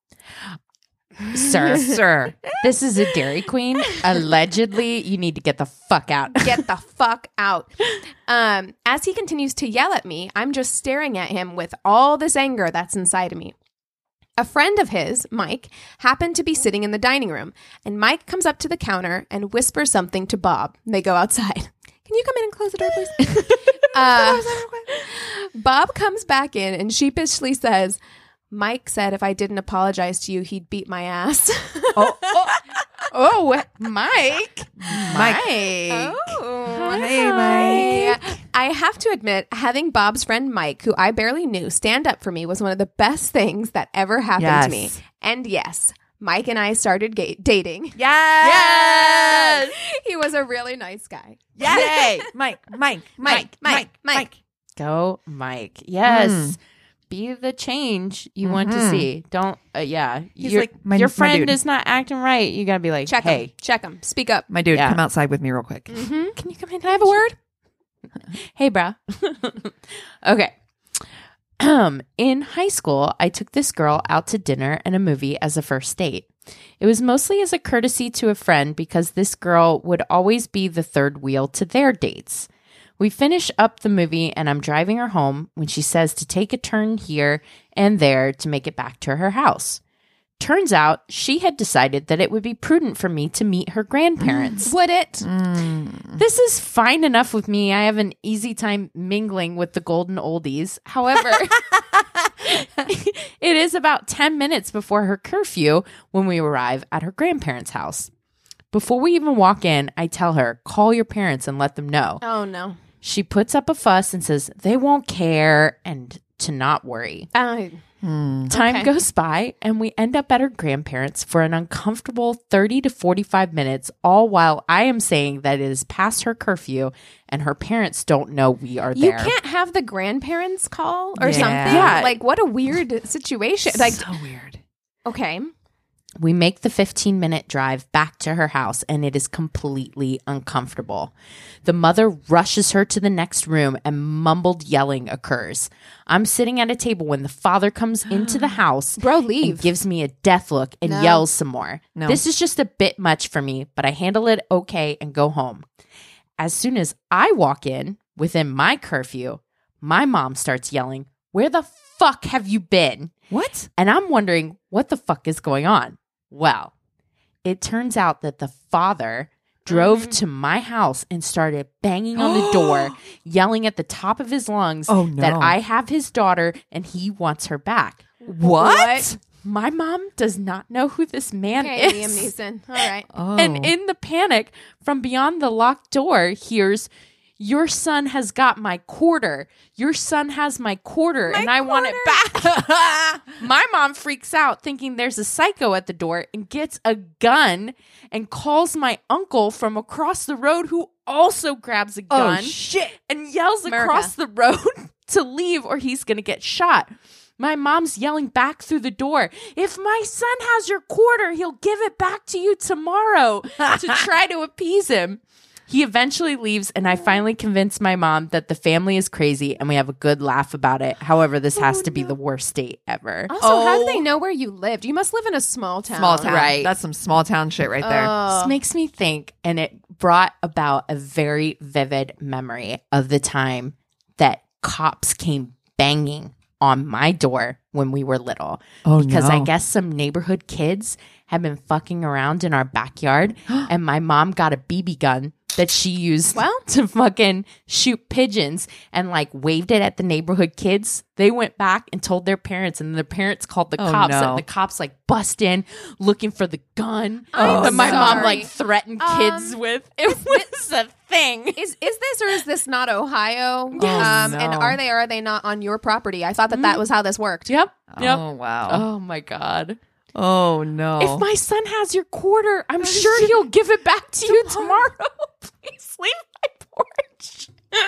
[SPEAKER 4] Sir,
[SPEAKER 3] Sir.
[SPEAKER 4] this is a Dairy Queen. Allegedly, you need to get the fuck out.
[SPEAKER 2] Get the fuck out. Um, as he continues to yell at me, I'm just staring at him with all this anger that's inside of me. A friend of his, Mike, happened to be sitting in the dining room, and Mike comes up to the counter and whispers something to Bob. They go outside. Can you come in and close the door, please? uh, Bob comes back in and sheepishly says, "Mike said if I didn't apologize to you, he'd beat my ass."
[SPEAKER 4] Oh, oh, oh, Mike.
[SPEAKER 3] Mike.
[SPEAKER 4] Mike.
[SPEAKER 2] Oh,
[SPEAKER 3] Hey, Mike.
[SPEAKER 2] I have to admit, having Bob's friend Mike, who I barely knew, stand up for me was one of the best things that ever happened
[SPEAKER 3] Yes.
[SPEAKER 2] to me. And yes, Mike and I started ga- dating.
[SPEAKER 3] Yes.
[SPEAKER 2] He was a really nice guy.
[SPEAKER 3] Yes. Mike, Mike, Mike,
[SPEAKER 2] Mike,
[SPEAKER 3] Mike,
[SPEAKER 2] Mike.
[SPEAKER 4] Go, Mike. Yes. be the change you want to
[SPEAKER 3] Mhm.
[SPEAKER 4] see. Don't, uh, yeah.
[SPEAKER 3] He's
[SPEAKER 4] Your,
[SPEAKER 3] like, my-
[SPEAKER 4] your
[SPEAKER 3] my
[SPEAKER 4] friend
[SPEAKER 3] dude.
[SPEAKER 4] is not acting right. You got to be like,
[SPEAKER 2] Check
[SPEAKER 4] hey,
[SPEAKER 2] them. Check them. Speak up.
[SPEAKER 3] My dude,
[SPEAKER 4] Yeah.
[SPEAKER 3] come outside with me real quick.
[SPEAKER 2] Mm-hmm.
[SPEAKER 4] can you come in?
[SPEAKER 2] Can I have a word?
[SPEAKER 4] Hey, bruh. Okay. Um, in high school, I took this girl out to dinner and a movie as a first date. It was mostly as a courtesy to a friend because this girl would always be the third wheel to their dates. We finish up the movie and I'm driving her home when she says to take a turn here and there to make it back to her house. Turns out she had decided that it would be prudent for me to meet her grandparents.
[SPEAKER 2] Would it?
[SPEAKER 3] Mm.
[SPEAKER 4] This is fine enough with me. I have an easy time mingling with the golden oldies. However, it is about ten minutes before her curfew when we arrive at her grandparents' house. Before we even walk in, I tell her, call your parents and let them know.
[SPEAKER 2] Oh, no.
[SPEAKER 4] She puts up a fuss and says they won't care and to not worry.
[SPEAKER 2] Uh,
[SPEAKER 3] Hmm.
[SPEAKER 4] Time
[SPEAKER 2] Okay.
[SPEAKER 4] goes by and we end up at her grandparents for an uncomfortable thirty to forty-five minutes, all while I am saying that it is past her curfew and her parents don't know we are
[SPEAKER 2] you
[SPEAKER 4] there.
[SPEAKER 2] can't have the grandparents call or
[SPEAKER 3] Yeah.
[SPEAKER 2] something.
[SPEAKER 4] Yeah.
[SPEAKER 2] Like, what a weird situation. Like,
[SPEAKER 3] So weird.
[SPEAKER 2] okay.
[SPEAKER 4] We make the fifteen minute drive back to her house and it is completely uncomfortable. The mother rushes her to the next room and mumbled yelling occurs. I'm sitting at a table when the father comes into the house
[SPEAKER 2] Bro,
[SPEAKER 4] and
[SPEAKER 2] leave.
[SPEAKER 4] gives me a death look and
[SPEAKER 2] No.
[SPEAKER 4] yells some more.
[SPEAKER 3] No.
[SPEAKER 4] This is just a bit much for me, but I handle it okay and go home. As soon as I walk in within my curfew, my mom starts yelling, "Where the fuck have you been?"
[SPEAKER 3] What?
[SPEAKER 4] And I'm wondering what the fuck is going on. Well, it turns out that the father drove to my house and started banging on the door, yelling at the top of his lungs
[SPEAKER 3] Oh, no.
[SPEAKER 4] that I have his daughter and he wants her back.
[SPEAKER 3] What?
[SPEAKER 4] My mom does not know who this man
[SPEAKER 2] Okay,
[SPEAKER 4] is.
[SPEAKER 2] Liam Neeson. All right.
[SPEAKER 3] Oh.
[SPEAKER 4] And in the panic, from beyond the locked door, hears, "Your son has got my quarter. Your son has my quarter, and I want it back." My mom freaks out, thinking there's a psycho at the door, and gets a gun and calls my uncle from across the road, who also grabs a
[SPEAKER 3] oh,
[SPEAKER 4] gun
[SPEAKER 3] shit.
[SPEAKER 4] and yells
[SPEAKER 2] America.
[SPEAKER 4] across the road to leave or he's going to get shot. My mom's yelling back through the door, "If my son has your quarter, he'll give it back to you tomorrow," to try to appease him. He eventually leaves, and I finally convince my mom that the family is crazy and we have a good laugh about it. However, this has to be the worst date ever.
[SPEAKER 2] Also, how do
[SPEAKER 3] Oh.
[SPEAKER 2] they know where you lived? You must live in a small town.
[SPEAKER 3] Small town.
[SPEAKER 4] Right.
[SPEAKER 3] That's some small town shit right there.
[SPEAKER 2] Oh.
[SPEAKER 4] This makes me think, and it brought about a very vivid memory of the time that cops came banging on my door when we were little.
[SPEAKER 3] Oh,
[SPEAKER 4] because
[SPEAKER 3] no.
[SPEAKER 4] I guess some neighborhood kids had been fucking around in our backyard, and my mom got a B B gun that she used
[SPEAKER 2] Well.
[SPEAKER 4] to fucking shoot pigeons and like waved it at the neighborhood kids. They went back and told their parents, and their parents called the
[SPEAKER 3] Oh,
[SPEAKER 4] cops.
[SPEAKER 3] no.
[SPEAKER 4] And the cops like bust in looking for the gun
[SPEAKER 2] I'm
[SPEAKER 4] that my mom
[SPEAKER 2] sorry.
[SPEAKER 4] like threatened kids
[SPEAKER 2] Um,
[SPEAKER 4] with. It was a thing.
[SPEAKER 2] Is is this or is this not Ohio?
[SPEAKER 3] Yes.
[SPEAKER 2] Um,
[SPEAKER 3] Oh,
[SPEAKER 2] and
[SPEAKER 3] no.
[SPEAKER 2] are they or are they not on your property? I thought that that was how this worked.
[SPEAKER 4] Yep. Yep.
[SPEAKER 3] Oh, wow.
[SPEAKER 4] Oh my god.
[SPEAKER 3] Oh, no.
[SPEAKER 4] If my son has your quarter, I'm sure he'll give it back to you tomorrow. Please leave my porch.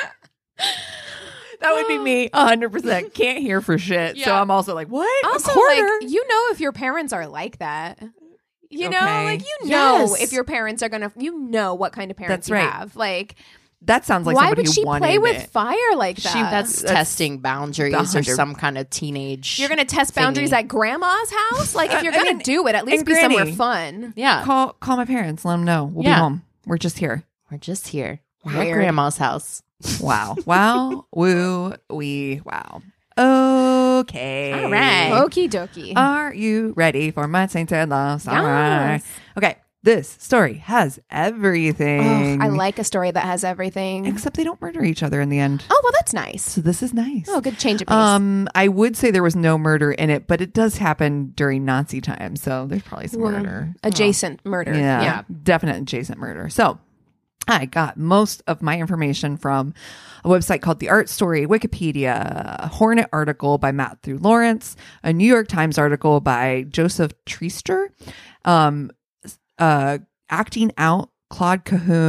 [SPEAKER 3] that would be me one hundred percent. Can't hear for shit. So
[SPEAKER 4] Yeah.
[SPEAKER 3] I'm also like, what?
[SPEAKER 2] Also,
[SPEAKER 3] a quarter?
[SPEAKER 2] like you know, if your parents are like that, you know,
[SPEAKER 3] Okay.
[SPEAKER 2] like you know,
[SPEAKER 4] Yes.
[SPEAKER 2] if your parents are gonna, you know, what kind of parents
[SPEAKER 3] That's
[SPEAKER 2] you
[SPEAKER 3] right.
[SPEAKER 2] have. Like,
[SPEAKER 3] that sounds like
[SPEAKER 2] why
[SPEAKER 3] somebody
[SPEAKER 2] would
[SPEAKER 3] who
[SPEAKER 2] she
[SPEAKER 3] wanted
[SPEAKER 2] play with
[SPEAKER 3] it.
[SPEAKER 2] fire like that?
[SPEAKER 4] She, that's,
[SPEAKER 3] That's
[SPEAKER 4] testing boundaries
[SPEAKER 3] the
[SPEAKER 4] or
[SPEAKER 3] hundred-
[SPEAKER 4] some kind of teenage.
[SPEAKER 2] You're gonna test boundaries
[SPEAKER 4] thingy.
[SPEAKER 2] at grandma's house. Like, if you're
[SPEAKER 3] I
[SPEAKER 2] gonna
[SPEAKER 3] mean,
[SPEAKER 2] do it, at least
[SPEAKER 3] and
[SPEAKER 2] be somewhere
[SPEAKER 3] Granny.
[SPEAKER 2] fun.
[SPEAKER 4] Yeah.
[SPEAKER 3] Call call my parents. Let them know. We'll
[SPEAKER 4] Yeah.
[SPEAKER 3] be home. We're just here.
[SPEAKER 4] We're just here. We're at
[SPEAKER 2] Weird.
[SPEAKER 4] grandma's house.
[SPEAKER 3] Wow. Wow. Woo. We. Wow. Okay.
[SPEAKER 4] All right.
[SPEAKER 2] Okie dokie.
[SPEAKER 3] Are you ready for my tainted love story?
[SPEAKER 2] Yes.
[SPEAKER 3] Okay. This story has
[SPEAKER 2] Oh,
[SPEAKER 3] everything.
[SPEAKER 2] I like a story that has everything.
[SPEAKER 3] Except they don't murder each other in the end.
[SPEAKER 2] Oh, well, that's nice.
[SPEAKER 3] So this is nice.
[SPEAKER 2] Oh, good change of pace.
[SPEAKER 3] Um, I would say there was no murder in it, but it does happen during Nazi time, so there's probably some
[SPEAKER 2] Well,
[SPEAKER 3] murder.
[SPEAKER 2] adjacent murder.
[SPEAKER 3] Yeah,
[SPEAKER 2] Yeah.
[SPEAKER 3] definite adjacent murder. So I got most of my information from a website called The Art Story, Wikipedia, a Hornet article by Matthew Lawrence, a New York Times article by Joseph Treaster, um, uh, Acting Out, Claude Cahoon,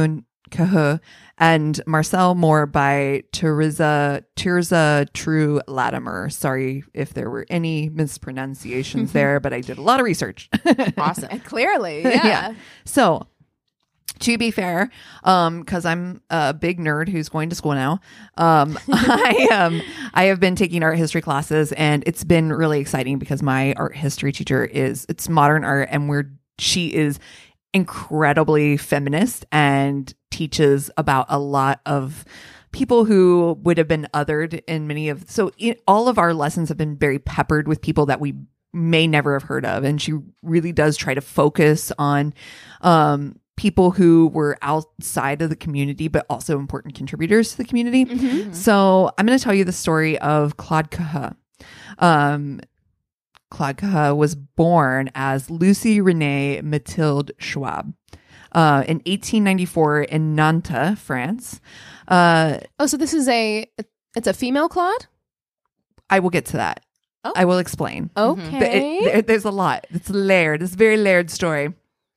[SPEAKER 3] Caheux, and Marcel Moore by Teresa Tirza True Latimer. Sorry if there were any mispronunciations there, but I did a lot of research.
[SPEAKER 2] Awesome. Clearly, yeah.
[SPEAKER 3] So, to be fair, um, because I'm a big nerd who's going to school now, um, I um, I have been taking art history classes, and it's been really exciting because my art history teacher is it's modern art, and we're she is incredibly feminist and teaches about a lot of people who would have been othered in many of so in, all of our lessons have been very peppered with people that we may never have heard of, and she really does try to focus on um people who were outside of the community but also important contributors to the community. Mm-hmm. So I'm going to tell you the story of Claude Caheux. um Claude Caheux was born as Lucie Renée Mathilde Schwab uh, in eighteen ninety-four in Nantes, France. Uh,
[SPEAKER 2] oh, so this is a it's a female Claude?
[SPEAKER 3] I will get to that.
[SPEAKER 2] Oh.
[SPEAKER 3] I will explain.
[SPEAKER 2] Okay.
[SPEAKER 3] But it, there, there's a lot. It's layered. It's a very layered story.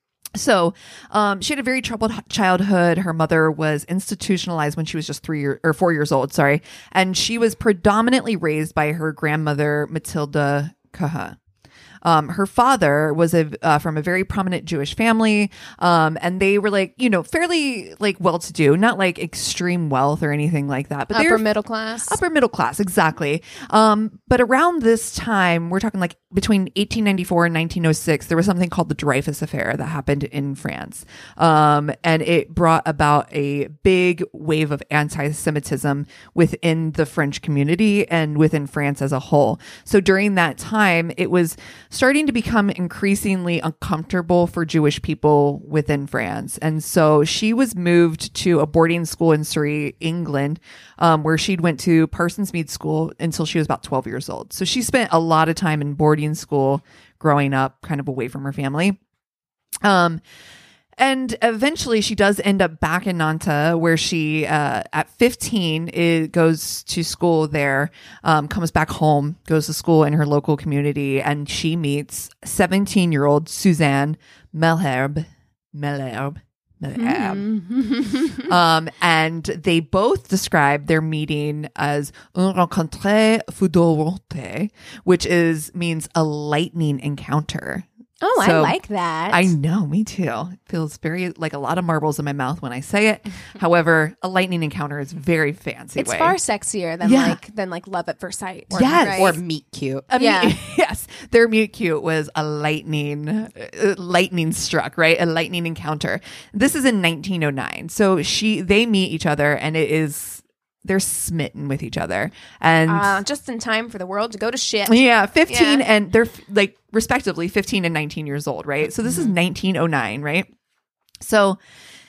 [SPEAKER 3] So, um, she had a very troubled childhood. Her mother was institutionalized when she was just three year, or four years old. Sorry, and she was predominantly raised by her grandmother Mathilde Caheux. Um, her father was a uh, from a very prominent Jewish family, um, and they were like, you know, fairly like well-to-do, not like extreme wealth or anything like that, but they
[SPEAKER 2] upper
[SPEAKER 3] were
[SPEAKER 2] middle class.
[SPEAKER 3] upper middle class, exactly. Um, but around this time, we're talking like between eighteen ninety-four and nineteen oh six, there was something called the Dreyfus Affair that happened in France, um, and it brought about a big wave of anti-Semitism within the French community and within France as a whole. So during that time, it was starting to become increasingly uncomfortable for Jewish people within France. And so she was moved to a boarding school in Surrey, England, um, where she'd went to Parsons Mead School until she was about twelve years old. So she spent a lot of time in boarding school growing up, kind of away from her family. Um, And eventually she does end up back in Nantes, where she, uh, at fifteen, it goes to school there, um, comes back home, goes to school in her local community, and she meets seventeen-year-old Suzanne Malherbe. Malherbe. Malherbe.
[SPEAKER 2] Mm.
[SPEAKER 3] um, and they both describe their meeting as un rencontre foudroyante, which is means a lightning encounter.
[SPEAKER 2] Oh,
[SPEAKER 3] So,
[SPEAKER 2] I like that.
[SPEAKER 3] I know, me too. It feels very like a lot of marbles in my mouth when I say it. However, a lightning encounter is very fancy.
[SPEAKER 2] It's
[SPEAKER 3] way.
[SPEAKER 2] far sexier than
[SPEAKER 3] Yeah.
[SPEAKER 2] like than like love at first sight.
[SPEAKER 3] Yes.
[SPEAKER 2] right?
[SPEAKER 4] Or meet cute.
[SPEAKER 3] I mean,
[SPEAKER 2] Yeah.
[SPEAKER 3] yes, their mute cute was a lightning, uh, lightning struck, right? A lightning encounter. This is in nineteen oh nine. So she, they meet each other, and it is they're smitten with each other, and
[SPEAKER 2] Uh, just in time for the world to go to shit.
[SPEAKER 3] yeah, fifteen,
[SPEAKER 2] Yeah.
[SPEAKER 3] and they're like respectively fifteen and nineteen years old, right? So this is nineteen oh nine, right? So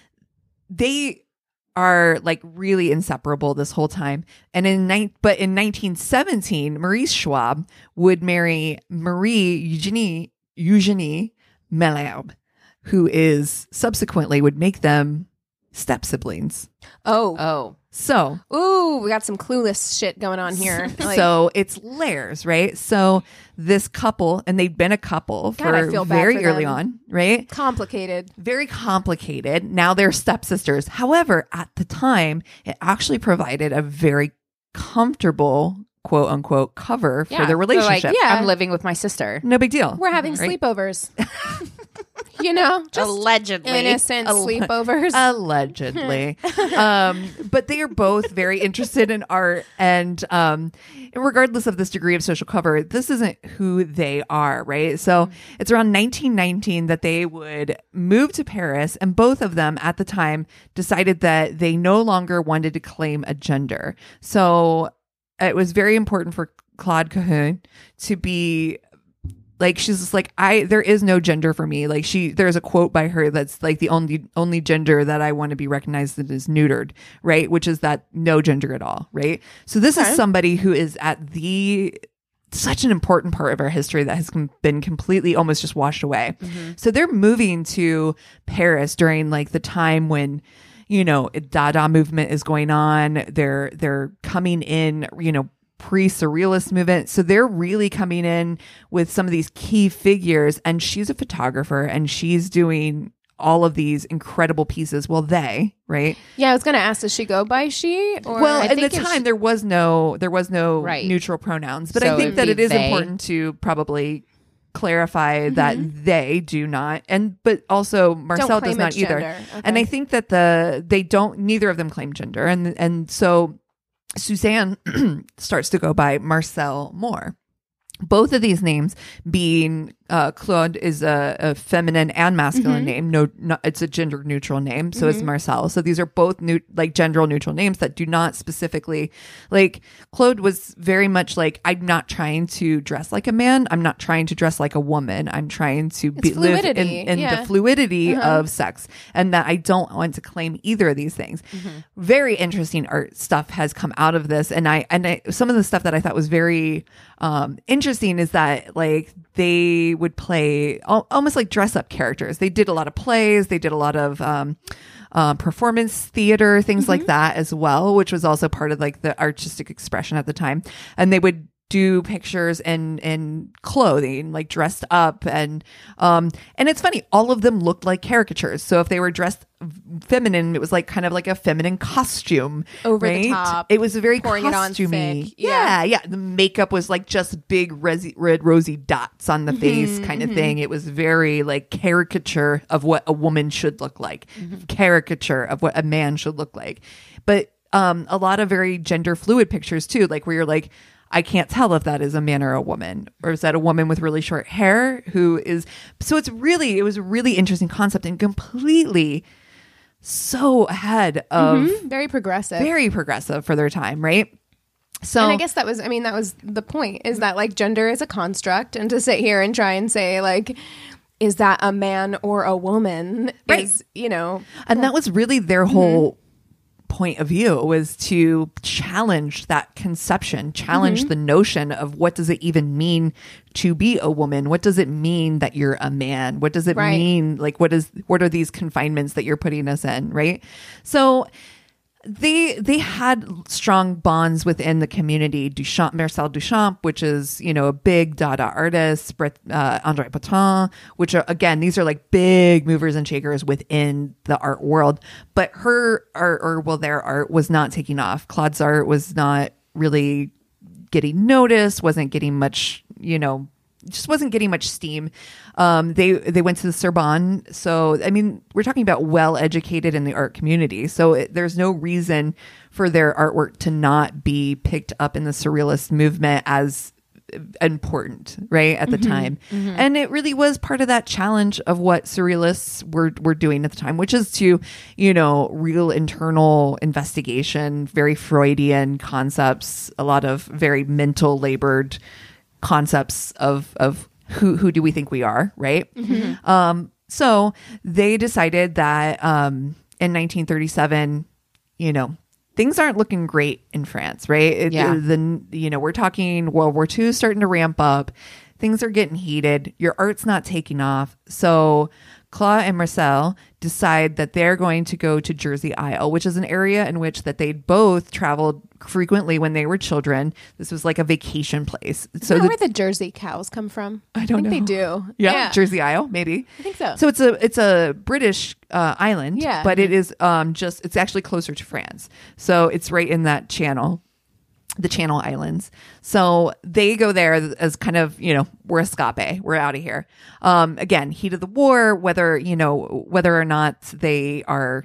[SPEAKER 3] they are like really inseparable this whole time. And in ni- but in nineteen seventeen, Maurice Schwab would marry Marie Eugenie Eugenie Malherbe, who is subsequently would make them step siblings.
[SPEAKER 2] Oh.
[SPEAKER 4] Oh.
[SPEAKER 3] So
[SPEAKER 2] Ooh, we got some clueless shit going on here. Like,
[SPEAKER 3] so it's layers, right? So this couple, and they'd been a couple
[SPEAKER 2] God, I
[SPEAKER 3] for
[SPEAKER 2] feel bad
[SPEAKER 3] very
[SPEAKER 2] for
[SPEAKER 3] early
[SPEAKER 2] them.
[SPEAKER 3] on, right?
[SPEAKER 2] complicated.
[SPEAKER 3] Very complicated. Now they're stepsisters. However, at the time, it actually provided a very comfortable, quote unquote, cover for
[SPEAKER 4] Yeah,
[SPEAKER 3] their
[SPEAKER 4] they're like,
[SPEAKER 3] relationship.
[SPEAKER 2] yeah.
[SPEAKER 4] I'm living with my sister.
[SPEAKER 3] No big deal.
[SPEAKER 2] We're having
[SPEAKER 3] Right?
[SPEAKER 2] sleepovers. You know, just
[SPEAKER 4] Allegedly.
[SPEAKER 2] innocent
[SPEAKER 3] Alle-
[SPEAKER 2] sleepovers.
[SPEAKER 3] Allegedly. um, but they are both very interested in art. And um, regardless of this degree of social cover, this isn't who they are, right? So it's around nineteen nineteen that they would move to Paris. And both of them at the time decided that they no longer wanted to claim a gender. So it was very important for Claude Caheux to be like, she's just like, I, there is no gender for me. Like she, there's a quote by her that's like the only, only gender that I want to be recognized that is neutered, right? Which is that no gender at all, right? So this
[SPEAKER 2] Okay.
[SPEAKER 3] is somebody who is at the, such an important part of our history that has com- been completely almost just washed away.
[SPEAKER 2] Mm-hmm.
[SPEAKER 3] So they're moving to Paris during like the time when, you know, Dada movement is going on. They're, they're coming in, you know, pre-surrealist movement. So they're really coming in with some of these key figures, and she's a photographer and she's doing all of these incredible pieces. Well, they, right?
[SPEAKER 2] Yeah, I was going to ask, does she go by she? Or
[SPEAKER 3] Well,
[SPEAKER 4] I
[SPEAKER 3] at the
[SPEAKER 4] think it's-
[SPEAKER 3] time there was no there was no
[SPEAKER 4] Right.
[SPEAKER 3] neutral pronouns, but
[SPEAKER 4] So
[SPEAKER 3] I think
[SPEAKER 4] it'd
[SPEAKER 3] that
[SPEAKER 4] be
[SPEAKER 3] it is
[SPEAKER 4] they.
[SPEAKER 3] important to probably clarify
[SPEAKER 2] Mm-hmm.
[SPEAKER 3] that they do not, and but also Marcel
[SPEAKER 2] claim
[SPEAKER 3] does not
[SPEAKER 2] its
[SPEAKER 3] either.
[SPEAKER 2] gender.
[SPEAKER 3] And
[SPEAKER 2] Okay.
[SPEAKER 3] I think that the they don't neither of them claim gender, and and so Suzanne starts to go by Marcel Moore. Both of these names being uh, Claude is a, a feminine and masculine
[SPEAKER 2] Mm-hmm.
[SPEAKER 3] name. No, no, it's a gender neutral name. So is Marcel. So these are both new, like gender neutral names that do not specifically like Claude was very much like, I'm not trying to dress like a man. I'm not trying to dress like a woman. I'm trying to be, live in,
[SPEAKER 2] fluidity,
[SPEAKER 3] in
[SPEAKER 2] yeah.
[SPEAKER 3] the fluidity
[SPEAKER 2] Uh-huh.
[SPEAKER 3] of sex, and that I don't want to claim either of these things. Very interesting art stuff has come out of this. And I, and I, some of the stuff that I thought was very um, interesting is that like they would play al- almost like dress up characters. They did a lot of plays. They did a lot of um, uh, performance theater, things like that as well, which was also part of like the artistic expression at the time. And they would do pictures in in clothing, like dressed up, and um and it's funny, all of them looked like caricatures. So if they were dressed feminine, it was like kind of like a feminine costume,
[SPEAKER 2] Over the
[SPEAKER 3] right?
[SPEAKER 2] top,
[SPEAKER 3] It was very
[SPEAKER 2] pouring it on
[SPEAKER 3] costumey.
[SPEAKER 2] thick.
[SPEAKER 3] Yeah. yeah, yeah. The makeup was like just big resi- red rosy dots on the face,
[SPEAKER 2] Mm-hmm,
[SPEAKER 3] kind of thing. It was very like caricature of what a woman should look like,
[SPEAKER 2] Mm-hmm.
[SPEAKER 3] caricature of what a man should look like. But um a lot of very gender fluid pictures too, like where you're like, I can't tell if that is a man or a woman, or is that a woman with really short hair who is, so it's really, it was a really interesting concept and completely so ahead of
[SPEAKER 2] Mhm. Very progressive.
[SPEAKER 3] very progressive for their time. Right. So
[SPEAKER 2] And I guess that was, I mean, that was the point, is that like gender is a construct, and to sit here and try and say like, is that a man or a woman?
[SPEAKER 3] Right.
[SPEAKER 2] Is, you know,
[SPEAKER 3] and that was really their whole point of view, was to challenge that conception, challenge the notion of what does it even mean to be a woman? What does it mean that you're a man? What does it
[SPEAKER 2] Right.
[SPEAKER 3] mean? Like, what is, what are these confinements that you're putting us in? Right. So they, they had strong bonds within the community. Duchamp, Marcel Duchamp, which is, you know, a big Dada artist, Brett, uh, André Breton, which are, again, these are like big movers and shakers within the art world. But her art, or well, their art was not taking off. Claude's art was not really getting noticed, wasn't getting much, you know, just wasn't getting much steam. Um, they they went to the Sorbonne, so I mean, we're talking about well educated in the art community. So it, there's no reason for their artwork to not be picked up in the surrealist movement as important, right, at the time. And it really was part of that challenge of what surrealists were were doing at the time, which is to, you know, real internal investigation, very Freudian concepts, a lot of very mental labored concepts of of who who do we think we are, right? Um, so they decided that um, in nineteen thirty-seven, you know, things aren't looking great in France, right? It,
[SPEAKER 4] Yeah.
[SPEAKER 3] The you know, we're talking World War Two starting to ramp up. Things are getting heated. Your art's not taking off. So Claude and Marcel decide that they're going to go to Jersey Isle, which is an area in which that they'd both traveled frequently when they were children. This was like a vacation place.
[SPEAKER 2] is
[SPEAKER 3] So
[SPEAKER 2] that
[SPEAKER 3] the,
[SPEAKER 2] where the Jersey cows come from?
[SPEAKER 3] I don't
[SPEAKER 2] think they
[SPEAKER 3] know.
[SPEAKER 2] do.
[SPEAKER 3] yeah, Jersey Isle, maybe.
[SPEAKER 2] I think so.
[SPEAKER 3] So it's a it's a British uh, island,
[SPEAKER 2] Yeah.
[SPEAKER 3] but it is um just it's actually closer to France. So it's right in that channel, the Channel Islands. So they go there as kind of, you know, we're escape, we're out of here. Um, again, heat of the war, whether you know whether or not they are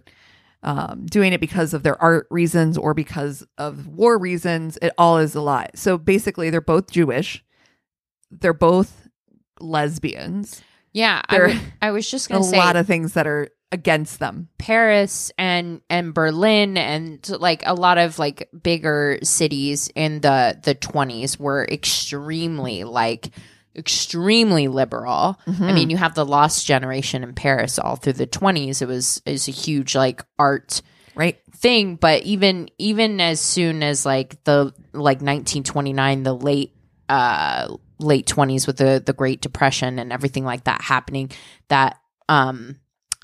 [SPEAKER 3] um, doing it because of their art reasons or because of war reasons, it all is a lot. So basically, they're both Jewish. They're both lesbians.
[SPEAKER 4] Yeah, I,
[SPEAKER 3] There-
[SPEAKER 4] w- I was just
[SPEAKER 3] A
[SPEAKER 4] going to say
[SPEAKER 3] lot of things that are against them.
[SPEAKER 4] Paris and and Berlin and like a lot of like bigger cities in the the twenties were extremely like extremely liberal. I mean, you have the Lost Generation in Paris all through the twenties. It was is a huge like art
[SPEAKER 3] Right.
[SPEAKER 4] thing, but even even as soon as like the like nineteen twenty-nine, the late uh late twenties with the the Great Depression and everything like that happening, that um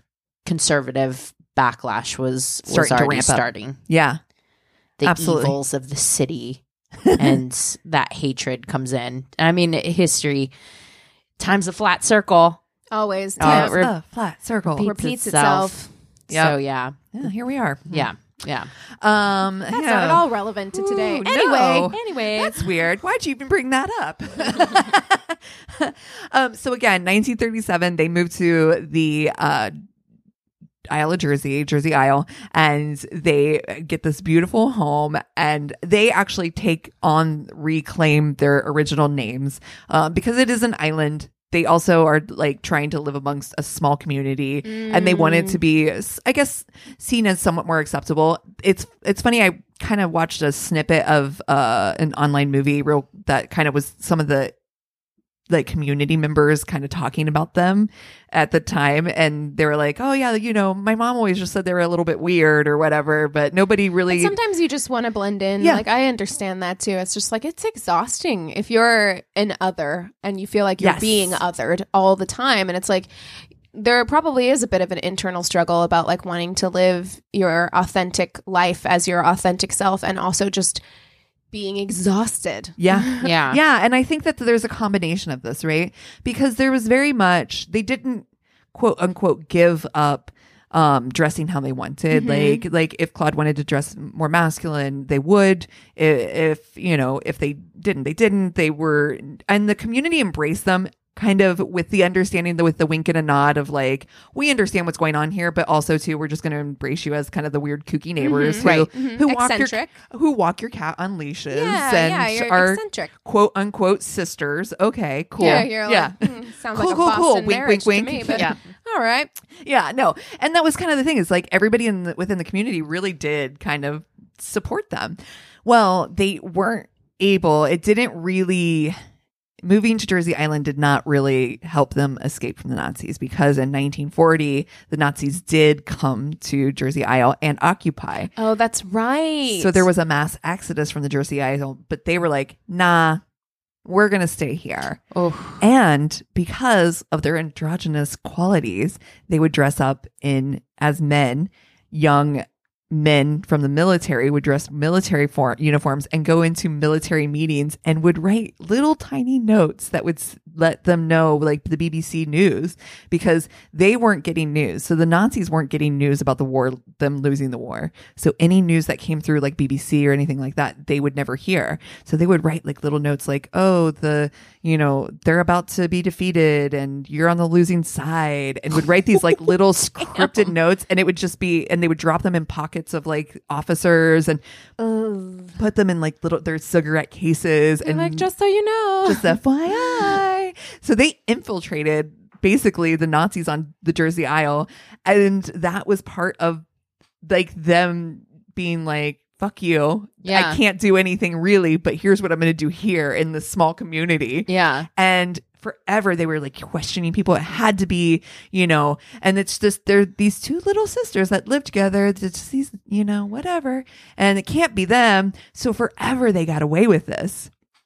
[SPEAKER 4] conservative backlash was, was
[SPEAKER 3] Starting to
[SPEAKER 4] already
[SPEAKER 3] ramp up.
[SPEAKER 4] starting.
[SPEAKER 3] Yeah.
[SPEAKER 4] The
[SPEAKER 3] Absolutely.
[SPEAKER 4] evils of the city and that hatred comes in. I mean, history time's a flat circle.
[SPEAKER 2] Always.
[SPEAKER 4] Uh,
[SPEAKER 2] Yeah.
[SPEAKER 4] re-
[SPEAKER 3] a flat circle.
[SPEAKER 4] Repeats
[SPEAKER 2] Repeats
[SPEAKER 4] itself.
[SPEAKER 2] itself.
[SPEAKER 3] Yep.
[SPEAKER 4] So yeah,
[SPEAKER 3] Yeah, here we are.
[SPEAKER 4] yeah, yeah.
[SPEAKER 3] Um,
[SPEAKER 2] That's
[SPEAKER 3] yeah.
[SPEAKER 2] not at all relevant to today.
[SPEAKER 3] Ooh,
[SPEAKER 2] anyway,
[SPEAKER 3] no.
[SPEAKER 2] anyway.
[SPEAKER 3] That's weird. Why'd you even bring that up? um, so again, nineteen thirty-seven, they moved to the uh, Isle of Jersey, Jersey Isle, and they get this beautiful home, and they actually take on, reclaim their original names uh, because it is an island. They also are like trying to live amongst a small community, mm. and they want it to be, I guess, seen as somewhat more acceptable. It's it's funny. I kind of watched a snippet of uh, an online movie real that kind of was some of the like community members kind of talking about them at the time, and they were like, oh yeah, you know, my mom always just said they were a little bit weird or whatever, but nobody really.
[SPEAKER 2] But sometimes you just want to blend in.
[SPEAKER 3] Yeah.
[SPEAKER 2] Like I understand that too. It's just like it's exhausting if you're an other and you feel like you're
[SPEAKER 3] Yes.
[SPEAKER 2] being othered all the time, and it's like there probably is a bit of an internal struggle about like wanting to live your authentic life as your authentic self, and also just being exhausted.
[SPEAKER 3] Yeah.
[SPEAKER 4] Yeah.
[SPEAKER 3] Yeah. And I think that there's a combination of this, right? Because there was very much, they didn't quote unquote give up um, dressing how they wanted.
[SPEAKER 2] Mm-hmm.
[SPEAKER 3] Like, like if Claude wanted to dress more masculine, they would. If, if, you know, if they didn't, they didn't. They were, and the community embraced them kind of with the understanding that with the wink and a nod of like, we understand what's going on here, but also too, we're just going to embrace you as kind of the weird kooky neighbors
[SPEAKER 2] Mhm.
[SPEAKER 3] who,
[SPEAKER 2] Right. Mhm.
[SPEAKER 3] who walk your,
[SPEAKER 2] Eccentric.
[SPEAKER 3] who walk your cat on leashes
[SPEAKER 2] Yeah,
[SPEAKER 3] and
[SPEAKER 2] yeah, you're
[SPEAKER 3] are
[SPEAKER 2] eccentric.
[SPEAKER 3] quote unquote sisters. Okay, cool.
[SPEAKER 2] Yeah, you're like,
[SPEAKER 3] yeah.
[SPEAKER 2] hmm, sounds
[SPEAKER 3] Cool,
[SPEAKER 2] like a
[SPEAKER 3] cool,
[SPEAKER 2] Boston
[SPEAKER 3] cool. Wink,
[SPEAKER 2] marriage
[SPEAKER 3] wink,
[SPEAKER 2] to
[SPEAKER 3] wink.
[SPEAKER 2] me, but
[SPEAKER 3] Yeah.
[SPEAKER 2] all right.
[SPEAKER 3] Yeah, no. And that was kind of the thing is like everybody in the, within the community really did kind of support them. Well, they weren't able, it didn't really, moving to Jersey Island did not really help them escape from the Nazis because in nineteen forty, the Nazis did come to Jersey Isle and occupy.
[SPEAKER 2] Oh, that's right.
[SPEAKER 3] So there was a mass exodus from the Jersey Isle, but they were like, nah, we're going to stay here.
[SPEAKER 4] Oh,
[SPEAKER 3] And because of their androgynous qualities, they would dress up in as men. Young men from the military would dress military for- uniforms and go into military meetings and would write little tiny notes that would s- let them know, like the B B C News, because they weren't getting news. So the Nazis weren't getting news about the war, them losing the war. So any news that came through like B B C or anything like that, they would never hear. So they would write like little notes like, oh, the, you know, they're about to be defeated and you're on the losing side, and would write these like little scripted notes, and it would just be, and they would drop them in pockets of like officers and
[SPEAKER 2] Ugh.
[SPEAKER 3] put them in like little, their cigarette cases.
[SPEAKER 2] You're
[SPEAKER 3] and
[SPEAKER 2] like, just so you know.
[SPEAKER 3] just F Y I. So they infiltrated basically the Nazis on the Jersey Isle. And that was part of like them being like, fuck you.
[SPEAKER 4] Yeah.
[SPEAKER 3] I can't do anything really, but here's what I'm going to do here in this small community.
[SPEAKER 4] yeah.
[SPEAKER 3] And forever they were like questioning people. It had to be, you know, and it's just, they're these two little sisters that live together. It's just these, you know, whatever. And it can't be them. So forever they got away with this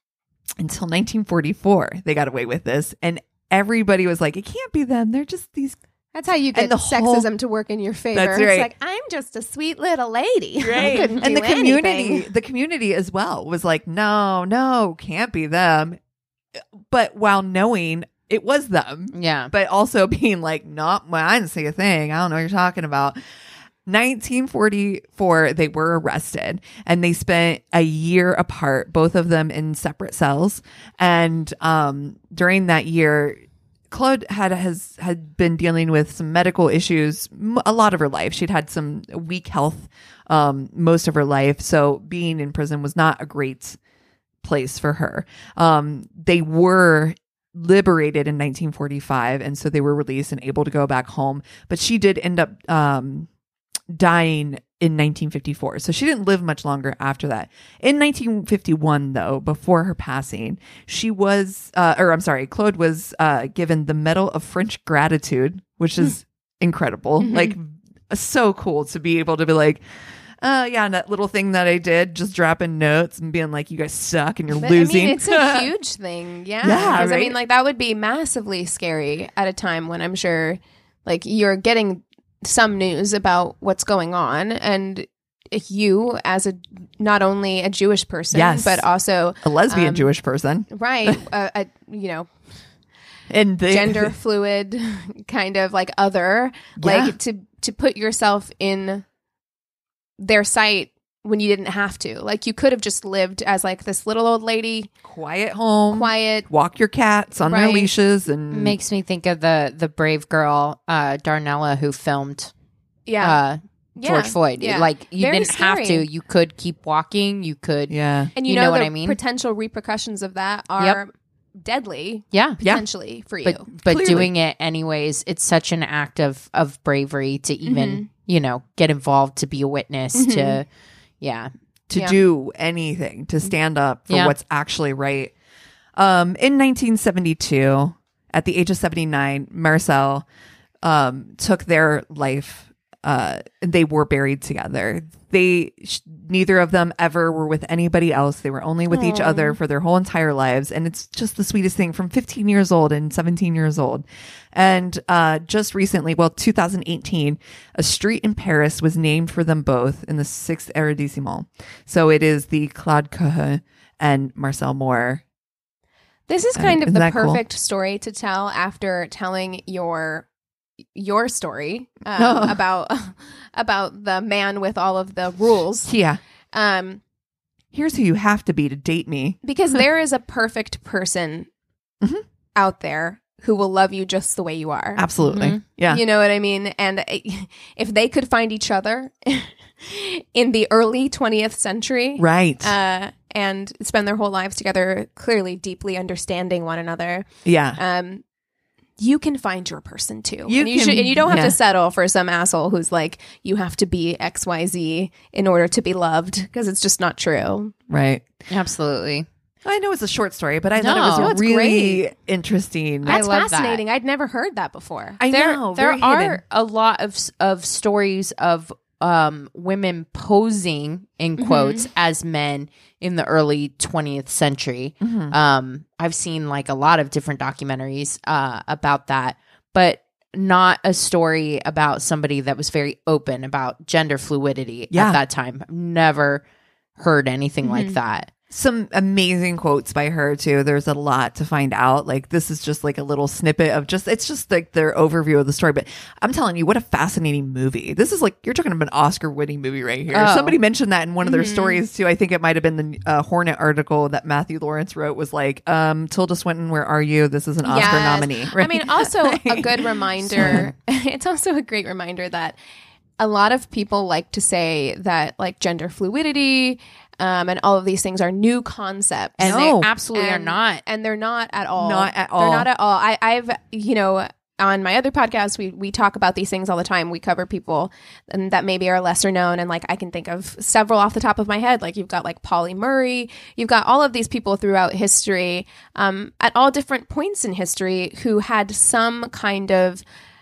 [SPEAKER 3] until nineteen forty-four. They got away with this. And everybody was like, it can't be them. They're just these.
[SPEAKER 2] That's how you get
[SPEAKER 3] And the
[SPEAKER 2] sexism
[SPEAKER 3] whole-
[SPEAKER 2] to work in your favor.
[SPEAKER 3] That's
[SPEAKER 2] It's
[SPEAKER 3] right.
[SPEAKER 2] like, I'm just a sweet little lady. I couldn't
[SPEAKER 3] And
[SPEAKER 2] do
[SPEAKER 3] the community,
[SPEAKER 2] anything.
[SPEAKER 3] the community as well was like, no, no, can't be them. But while knowing it was them,
[SPEAKER 4] Yeah.
[SPEAKER 3] but also being like, not, well, I didn't say a thing. I don't know what you're talking about. nineteen forty-four, they were arrested and they spent a year apart, both of them in separate cells. And um, during that year, Claude had has had been dealing with some medical issues m- a lot of her life. She'd had some weak health um, most of her life. So being in prison was not a great place for her. Um, they were liberated in nineteen forty-five, and so they were released and able to go back home. But she did end up um, dying in nineteen fifty-four. So she didn't live much longer after that. In nineteen fifty-one, though, before her passing, she was, uh, or I'm sorry, Claude was uh, given the Medal of French Gratitude, which is incredible.
[SPEAKER 2] Mhm.
[SPEAKER 3] Like, so cool to be able to be like, uh, yeah, and that little thing that I did, just dropping notes and being like, you guys suck and you're
[SPEAKER 2] But,
[SPEAKER 3] losing.
[SPEAKER 2] I mean, it's a huge thing. Yeah.
[SPEAKER 3] Yeah,
[SPEAKER 2] 'Cause, I
[SPEAKER 3] right?
[SPEAKER 2] mean, like, that would be massively scary at a time when I'm sure, like, you're getting some news about what's going on. And you, as a not only a Jewish person,
[SPEAKER 3] Yes.
[SPEAKER 2] but also,
[SPEAKER 3] a lesbian
[SPEAKER 2] um,
[SPEAKER 3] Jewish person.
[SPEAKER 2] right, uh, a, you know,
[SPEAKER 3] And the
[SPEAKER 2] gender fluid kind of like other,
[SPEAKER 3] Yeah.
[SPEAKER 2] like to to put yourself in their sight when you didn't have to. Like you could have just lived as like this little old lady,
[SPEAKER 3] quiet home,
[SPEAKER 2] quiet.
[SPEAKER 3] walk your cats on their
[SPEAKER 2] Right.
[SPEAKER 3] leashes, and
[SPEAKER 4] Makes me think of the the brave girl, uh, Darnella, who filmed
[SPEAKER 2] Yeah.
[SPEAKER 4] uh,
[SPEAKER 2] Yeah.
[SPEAKER 4] George Floyd.
[SPEAKER 2] Yeah.
[SPEAKER 4] Like you
[SPEAKER 2] Very
[SPEAKER 4] didn't have
[SPEAKER 2] scary.
[SPEAKER 4] to. You could keep walking. You could.
[SPEAKER 3] yeah,
[SPEAKER 2] And you,
[SPEAKER 4] you
[SPEAKER 2] know,
[SPEAKER 4] know what
[SPEAKER 2] the
[SPEAKER 4] I mean?
[SPEAKER 2] potential repercussions of that are deadly
[SPEAKER 4] Yeah.
[SPEAKER 3] Yeah.
[SPEAKER 2] potentially for you.
[SPEAKER 4] But but
[SPEAKER 3] Clearly.
[SPEAKER 4] doing it anyways, it's such an act of of bravery to even
[SPEAKER 2] Mhm.
[SPEAKER 4] you know get involved, to be a witness,
[SPEAKER 2] Mhm.
[SPEAKER 4] to yeah.
[SPEAKER 3] to
[SPEAKER 2] Yeah.
[SPEAKER 3] do anything to stand up for
[SPEAKER 4] Yeah.
[SPEAKER 3] what's actually right. Um, in nineteen seventy-two, at the age of seventy-nine, Marcel um, took their life. Uh, they were buried together. They sh- neither of them ever were with anybody else. They were only with each
[SPEAKER 2] Aw.
[SPEAKER 3] other for their whole entire lives, and it's just the sweetest thing. From fifteen years old and seventeen years old, and uh, just recently, well, two thousand eighteen, a street in Paris was named for them both in the sixth arrondissement. So it is the Claude Cahun and Marcel Moore.
[SPEAKER 2] This is
[SPEAKER 3] Uh,
[SPEAKER 2] kind of
[SPEAKER 3] isn't
[SPEAKER 2] the
[SPEAKER 3] that cool?
[SPEAKER 2] perfect story to tell after telling your your story um,
[SPEAKER 3] Oh.
[SPEAKER 2] about about the man with all of the rules.
[SPEAKER 3] Yeah,
[SPEAKER 2] Um,
[SPEAKER 3] here's who you have to be to date me.
[SPEAKER 2] because there is a perfect person
[SPEAKER 3] Mhm.
[SPEAKER 2] out there who will love you just the way you are.
[SPEAKER 3] Absolutely,
[SPEAKER 4] Mhm.
[SPEAKER 3] yeah.
[SPEAKER 2] You know what I mean? And uh, if they could find each other in the early twentieth century,
[SPEAKER 3] Right.
[SPEAKER 2] uh, and spend their whole lives together, clearly deeply understanding one another,
[SPEAKER 3] yeah.
[SPEAKER 2] um, you can find your person too.
[SPEAKER 3] You
[SPEAKER 2] and, you
[SPEAKER 3] can-
[SPEAKER 2] should, and you don't have
[SPEAKER 3] yeah.
[SPEAKER 2] to settle for some asshole who's like, you have to be X Y Z in order to be loved, because it's just not true.
[SPEAKER 3] Right.
[SPEAKER 4] Absolutely.
[SPEAKER 3] I know it's a short story, but I thought it was
[SPEAKER 4] No,
[SPEAKER 3] a
[SPEAKER 2] it's
[SPEAKER 3] really
[SPEAKER 2] great.
[SPEAKER 3] interesting.
[SPEAKER 4] I
[SPEAKER 2] That's
[SPEAKER 4] love that.
[SPEAKER 2] fascinating. I'd never heard that before.
[SPEAKER 3] I
[SPEAKER 4] there
[SPEAKER 3] know.
[SPEAKER 4] there
[SPEAKER 3] very
[SPEAKER 4] are
[SPEAKER 3] hidden.
[SPEAKER 4] a lot of s- of stories of um women posing in quotes as men in the early twentieth century.
[SPEAKER 3] Mhm.
[SPEAKER 4] Um I've seen like a lot of different documentaries uh about that, but not a story about somebody that was very open about gender fluidity
[SPEAKER 3] Yeah.
[SPEAKER 4] at that time. I've never heard anything like
[SPEAKER 2] Mhm.
[SPEAKER 4] that.
[SPEAKER 3] Some amazing quotes by her too. There's a lot to find out. Like this is just like a little snippet of just it's just like their overview of the story. But I'm telling you, what a fascinating movie. This is like you're talking about an Oscar winning movie right here.
[SPEAKER 4] Oh.
[SPEAKER 3] Somebody mentioned that in one of their
[SPEAKER 2] Mhm.
[SPEAKER 3] stories too. I think it might have been the uh, Hornet article that Matthew Lawrence wrote was like, um, Tilda Swinton, where are you? This is an Oscar
[SPEAKER 2] Yes.
[SPEAKER 3] nominee.
[SPEAKER 2] I mean, also a
[SPEAKER 3] Like-
[SPEAKER 2] good reminder. It's also a great reminder that a lot of people like to say that like gender fluidity um, and all of these things are new concepts.
[SPEAKER 4] And
[SPEAKER 3] No.
[SPEAKER 4] they absolutely are
[SPEAKER 2] And-
[SPEAKER 4] not.
[SPEAKER 2] and they're not at all.
[SPEAKER 3] Not at all.
[SPEAKER 2] They're not at all. I, I've, you know, on my other podcast, we we talk about these things all the time. We cover people and that maybe are lesser known, and like I can think of several off the top of my head. Like you've got like Polly Murray, you've got all of these people throughout history, um, at all different points in history, who had some kind of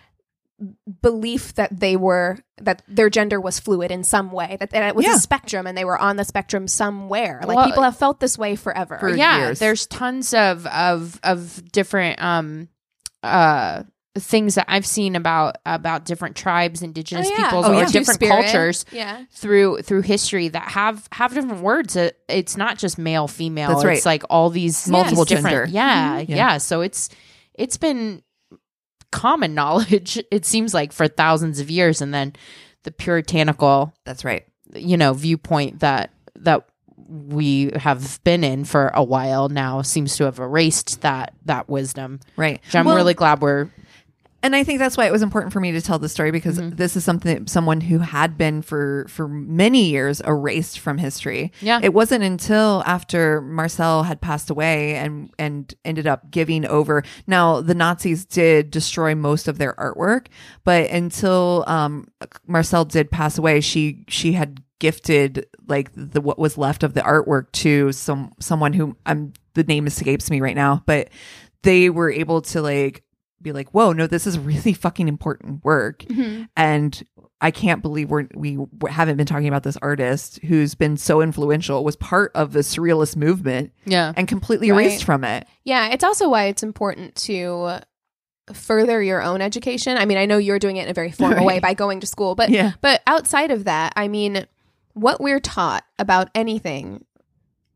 [SPEAKER 2] belief that they were that their gender was fluid in some way, that, that it was
[SPEAKER 3] Yeah.
[SPEAKER 2] a spectrum and they were on the spectrum somewhere. Like
[SPEAKER 4] Well,
[SPEAKER 2] people have felt this way forever.
[SPEAKER 3] For
[SPEAKER 4] yeah,
[SPEAKER 3] years.
[SPEAKER 4] there's tons of of of different um uh things that I've seen about about different tribes, indigenous
[SPEAKER 2] Oh, yeah.
[SPEAKER 4] peoples,
[SPEAKER 3] Oh,
[SPEAKER 4] or
[SPEAKER 3] yeah.
[SPEAKER 4] different
[SPEAKER 2] Two-spirit.
[SPEAKER 4] cultures
[SPEAKER 2] Yeah.
[SPEAKER 4] through through history that have have different words. It, it's not just male, female.
[SPEAKER 3] That's right.
[SPEAKER 4] It's like all these
[SPEAKER 3] Multiple
[SPEAKER 4] these different-
[SPEAKER 3] gender.
[SPEAKER 4] Yeah,
[SPEAKER 3] Mhm. Yeah.
[SPEAKER 4] yeah. So it's it's been common knowledge. It seems like for thousands of years, and then the puritanical,
[SPEAKER 3] That's right.
[SPEAKER 4] you know, viewpoint that that we have been in for a while now seems to have erased that that wisdom.
[SPEAKER 3] Right.
[SPEAKER 4] Which I'm
[SPEAKER 3] Well,
[SPEAKER 4] really glad we're
[SPEAKER 3] And I think that's why it was important for me to tell the story, because
[SPEAKER 4] Mhm.
[SPEAKER 3] this is something someone who had been for for many years erased from history.
[SPEAKER 4] Yeah.
[SPEAKER 3] It wasn't until after Marcel had passed away and and ended up giving over. Now the Nazis did destroy most of their artwork, but until um Marcel did pass away, she she had gifted like the what was left of the artwork to some someone who I'm the name escapes me right now, but they were able to like be like, whoa, no, this is really fucking important work.
[SPEAKER 2] Mm-hmm.
[SPEAKER 3] And I can't believe we're, we haven't been talking about this artist who's been so influential, was part of the surrealist movement
[SPEAKER 4] yeah.
[SPEAKER 3] and completely
[SPEAKER 2] Right.
[SPEAKER 3] erased from it.
[SPEAKER 2] Yeah, it's also why it's important to further your own education. I mean, I know you're doing it in a very formal
[SPEAKER 3] Right.
[SPEAKER 2] way by going to school, but
[SPEAKER 3] Yeah.
[SPEAKER 2] but outside of that, I mean, what we're taught about anything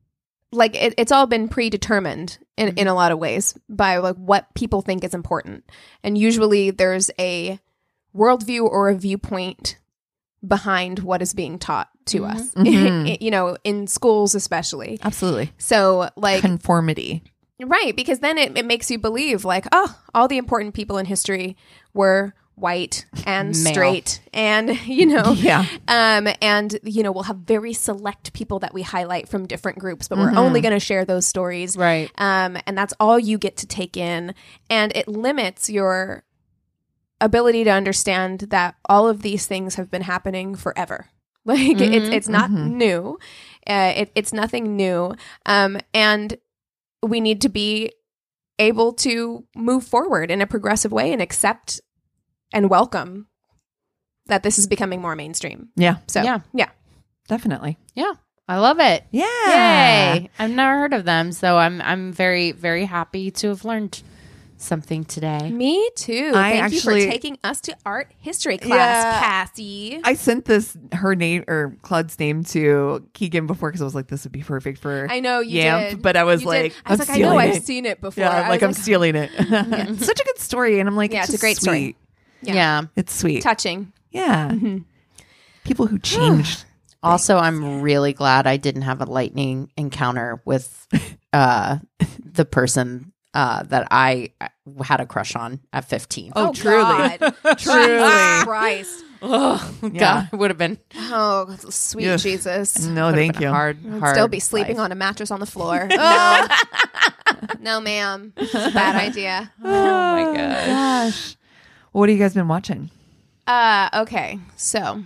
[SPEAKER 2] like it, it's all been predetermined in, in a lot of ways by like what people think is important. And usually there's a worldview or a viewpoint behind what is being taught to
[SPEAKER 4] Mhm.
[SPEAKER 2] us,
[SPEAKER 3] Mhm.
[SPEAKER 2] you know, in schools especially.
[SPEAKER 3] Absolutely.
[SPEAKER 2] So like,
[SPEAKER 3] Conformity.
[SPEAKER 2] right, because then it, it makes you believe like, oh, all the important people in history were white and
[SPEAKER 4] Male.
[SPEAKER 2] straight and, you know,
[SPEAKER 3] Yeah.
[SPEAKER 2] um, and, you know, we'll have very select people that we highlight from different groups, but we're
[SPEAKER 3] Mhm.
[SPEAKER 2] only going to share those stories.
[SPEAKER 4] Right.
[SPEAKER 2] Um, and that's all you get to take in. And it limits your ability to understand that all of these things have been happening forever. Like it's,
[SPEAKER 4] Mhm.
[SPEAKER 2] it's not
[SPEAKER 3] Mhm.
[SPEAKER 2] new. Uh, it, it's nothing new. Um, and we need to be able to move forward in a progressive way and accept and welcome that this is becoming more mainstream.
[SPEAKER 3] Yeah.
[SPEAKER 2] So,
[SPEAKER 4] Yeah.
[SPEAKER 2] yeah.
[SPEAKER 3] Definitely.
[SPEAKER 4] Yeah. I love it.
[SPEAKER 3] Yeah.
[SPEAKER 4] Yay. I've never heard of them, so I'm I'm very very happy to have learned something today.
[SPEAKER 2] Me too.
[SPEAKER 3] I
[SPEAKER 2] Thank
[SPEAKER 3] actually-
[SPEAKER 2] you for taking us to art history class,
[SPEAKER 3] Yeah.
[SPEAKER 2] Cassie.
[SPEAKER 3] I sent this her name or Claude's name to Keegan before because I was like, this would be perfect for
[SPEAKER 2] I know you
[SPEAKER 3] Yamp,
[SPEAKER 2] did.
[SPEAKER 3] but I was
[SPEAKER 2] You
[SPEAKER 3] like,
[SPEAKER 2] did. I was
[SPEAKER 3] I'm
[SPEAKER 2] like, I know
[SPEAKER 3] stealing
[SPEAKER 2] I've
[SPEAKER 3] it.
[SPEAKER 2] seen it before.
[SPEAKER 3] Yeah,
[SPEAKER 2] I
[SPEAKER 3] I'm like
[SPEAKER 2] was
[SPEAKER 3] I'm stealing it. It's such a good story, and I'm like,
[SPEAKER 2] Yeah,
[SPEAKER 3] it's,
[SPEAKER 2] it's a
[SPEAKER 3] just
[SPEAKER 2] great story.
[SPEAKER 3] sweet.
[SPEAKER 2] Yeah.
[SPEAKER 4] Yeah.
[SPEAKER 3] It's sweet.
[SPEAKER 2] touching.
[SPEAKER 3] Yeah,
[SPEAKER 2] Mhm.
[SPEAKER 3] people who changed.
[SPEAKER 4] Also, I'm really glad I didn't have a lightning encounter with uh the person uh that I had a crush on at fifteen.
[SPEAKER 3] Oh, truly.
[SPEAKER 2] God.
[SPEAKER 3] Truly.
[SPEAKER 2] Jesus Christ.
[SPEAKER 4] Oh, God,
[SPEAKER 3] Yeah.
[SPEAKER 4] it would have been
[SPEAKER 2] Oh, sweet
[SPEAKER 3] Ugh.
[SPEAKER 2] Jesus.
[SPEAKER 3] No,
[SPEAKER 4] would've
[SPEAKER 3] thank
[SPEAKER 4] been
[SPEAKER 3] you.
[SPEAKER 4] a hard,
[SPEAKER 2] I'd
[SPEAKER 4] hard
[SPEAKER 2] still be sleeping
[SPEAKER 4] life.
[SPEAKER 2] on a mattress on the floor. Oh. No, ma'am. It's a bad idea.
[SPEAKER 4] Oh my gosh.
[SPEAKER 3] Gosh, what have you guys been watching?
[SPEAKER 2] Uh, okay. So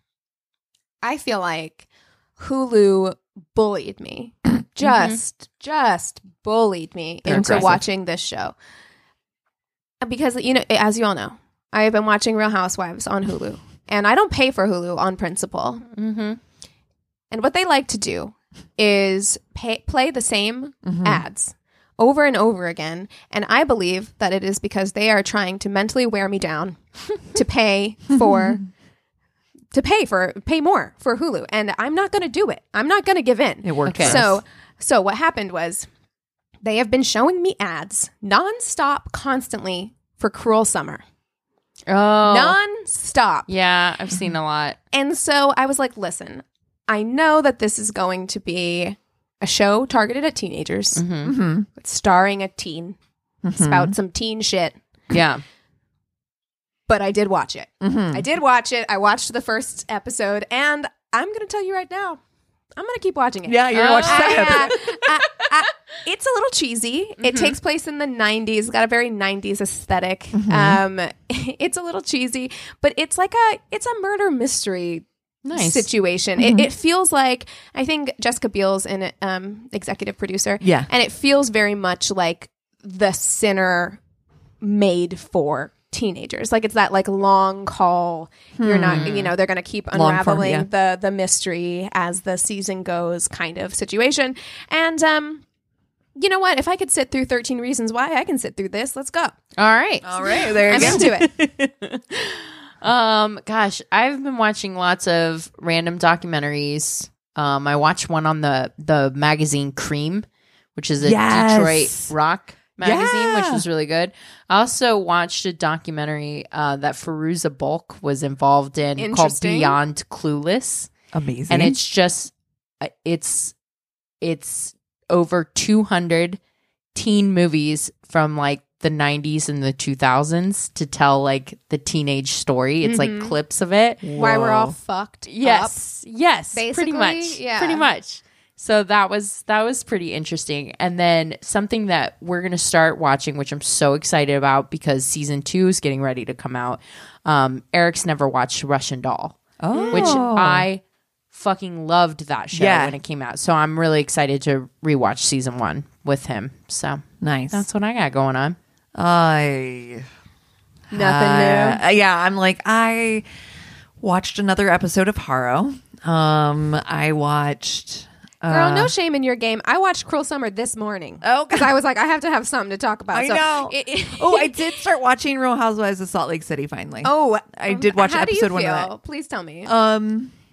[SPEAKER 2] I feel like Hulu bullied me. Just, just bullied me
[SPEAKER 3] They're
[SPEAKER 2] into
[SPEAKER 3] aggressive.
[SPEAKER 2] watching this show. Because, you know, as you all know, I have been watching Real Housewives on Hulu. And I don't pay for Hulu on principle.
[SPEAKER 4] Mm-hmm.
[SPEAKER 2] And what they like to do is pay, play the same
[SPEAKER 3] Mhm.
[SPEAKER 2] ads over and over again. And I believe that it is because they are trying to mentally wear me down to pay for to pay for pay more for Hulu. And I'm not going to do it. I'm not going to give in.
[SPEAKER 3] It worked.
[SPEAKER 4] Okay.
[SPEAKER 3] for us.
[SPEAKER 2] So so what happened was they have been showing me ads nonstop constantly for Cruel Summer.
[SPEAKER 4] Oh.
[SPEAKER 2] Nonstop.
[SPEAKER 4] Yeah, I've seen a lot.
[SPEAKER 2] And so I was like, listen, I know that this is going to be a show targeted at teenagers,
[SPEAKER 4] Mm-hmm.
[SPEAKER 3] Mhm.
[SPEAKER 2] but starring a teen. It's
[SPEAKER 3] Mhm.
[SPEAKER 2] about some teen shit.
[SPEAKER 4] Yeah.
[SPEAKER 2] But I did watch it.
[SPEAKER 3] Mhm.
[SPEAKER 2] I did watch it. I watched the first episode, and I'm going to tell you right now, I'm going to keep watching it.
[SPEAKER 3] Yeah, you're gonna watch the second
[SPEAKER 2] I,
[SPEAKER 3] episode.
[SPEAKER 2] uh, I- I- it's a little cheesy. It takes place in the nineties. It's got a very nineties aesthetic. Um, it's a little cheesy, but it's like a it's a murder mystery
[SPEAKER 4] Nice.
[SPEAKER 2] situation. It, it feels like I think Jessica Biel's in it, um, executive producer.
[SPEAKER 3] Yeah.
[SPEAKER 2] and it feels very much like The Sinner made for teenagers. Like it's that like long call. You're not, you know, they're going to keep
[SPEAKER 3] Long form,
[SPEAKER 2] unraveling
[SPEAKER 3] yeah.
[SPEAKER 2] the the mystery as the season goes, kind of situation. And um, you know what? If I could sit through thirteen Reasons Why, I can sit through this. Let's go.
[SPEAKER 4] All right.
[SPEAKER 3] All right, there you
[SPEAKER 2] I'm
[SPEAKER 3] go.
[SPEAKER 2] into it.
[SPEAKER 4] Um, gosh, I've been watching lots of random documentaries. Um, I watched one on the the magazine Cream, which is a
[SPEAKER 3] Yes.
[SPEAKER 4] Detroit rock magazine, which
[SPEAKER 3] Yeah.
[SPEAKER 4] was really good. I also watched a documentary uh, that Firuza Bulk was involved in called
[SPEAKER 2] Interesting.
[SPEAKER 4] Beyond Clueless,
[SPEAKER 3] Amazing.
[SPEAKER 4] and it's just uh, it's it's over two hundred teen movies from like the nineties and the two thousands to tell like the teenage story. It's
[SPEAKER 2] Mhm.
[SPEAKER 4] like clips of it.
[SPEAKER 2] Why we're all
[SPEAKER 3] Whoa.
[SPEAKER 2] fucked up.
[SPEAKER 4] Yes. Yes. Pretty
[SPEAKER 2] Basically,
[SPEAKER 4] much.
[SPEAKER 2] yeah.
[SPEAKER 4] Pretty much. So that was that was pretty interesting. And then something that we're gonna start watching, which I'm so excited about because season two is getting ready to come out. Um, Eric's never watched Russian Doll,
[SPEAKER 3] oh.
[SPEAKER 4] which I fucking loved that show
[SPEAKER 3] Yeah.
[SPEAKER 4] when it came out. So I'm really excited to rewatch season one with him. So
[SPEAKER 3] nice.
[SPEAKER 4] that's what I got going on.
[SPEAKER 3] I
[SPEAKER 2] Nothing
[SPEAKER 3] uh, yeah, I'm like I watched another episode of Haro. Um, I watched. Uh,
[SPEAKER 2] Girl, no shame in your game. I watched Cruel Summer this morning.
[SPEAKER 3] Oh,
[SPEAKER 2] Because I was like, I have to have something to talk about.
[SPEAKER 3] I
[SPEAKER 2] So
[SPEAKER 3] know.
[SPEAKER 2] it- it-
[SPEAKER 3] oh, I did start watching Real Housewives of Salt Lake City finally.
[SPEAKER 2] Oh,
[SPEAKER 3] I did watch
[SPEAKER 2] how do you
[SPEAKER 3] episode one of
[SPEAKER 2] feel? Please tell me.
[SPEAKER 3] Um,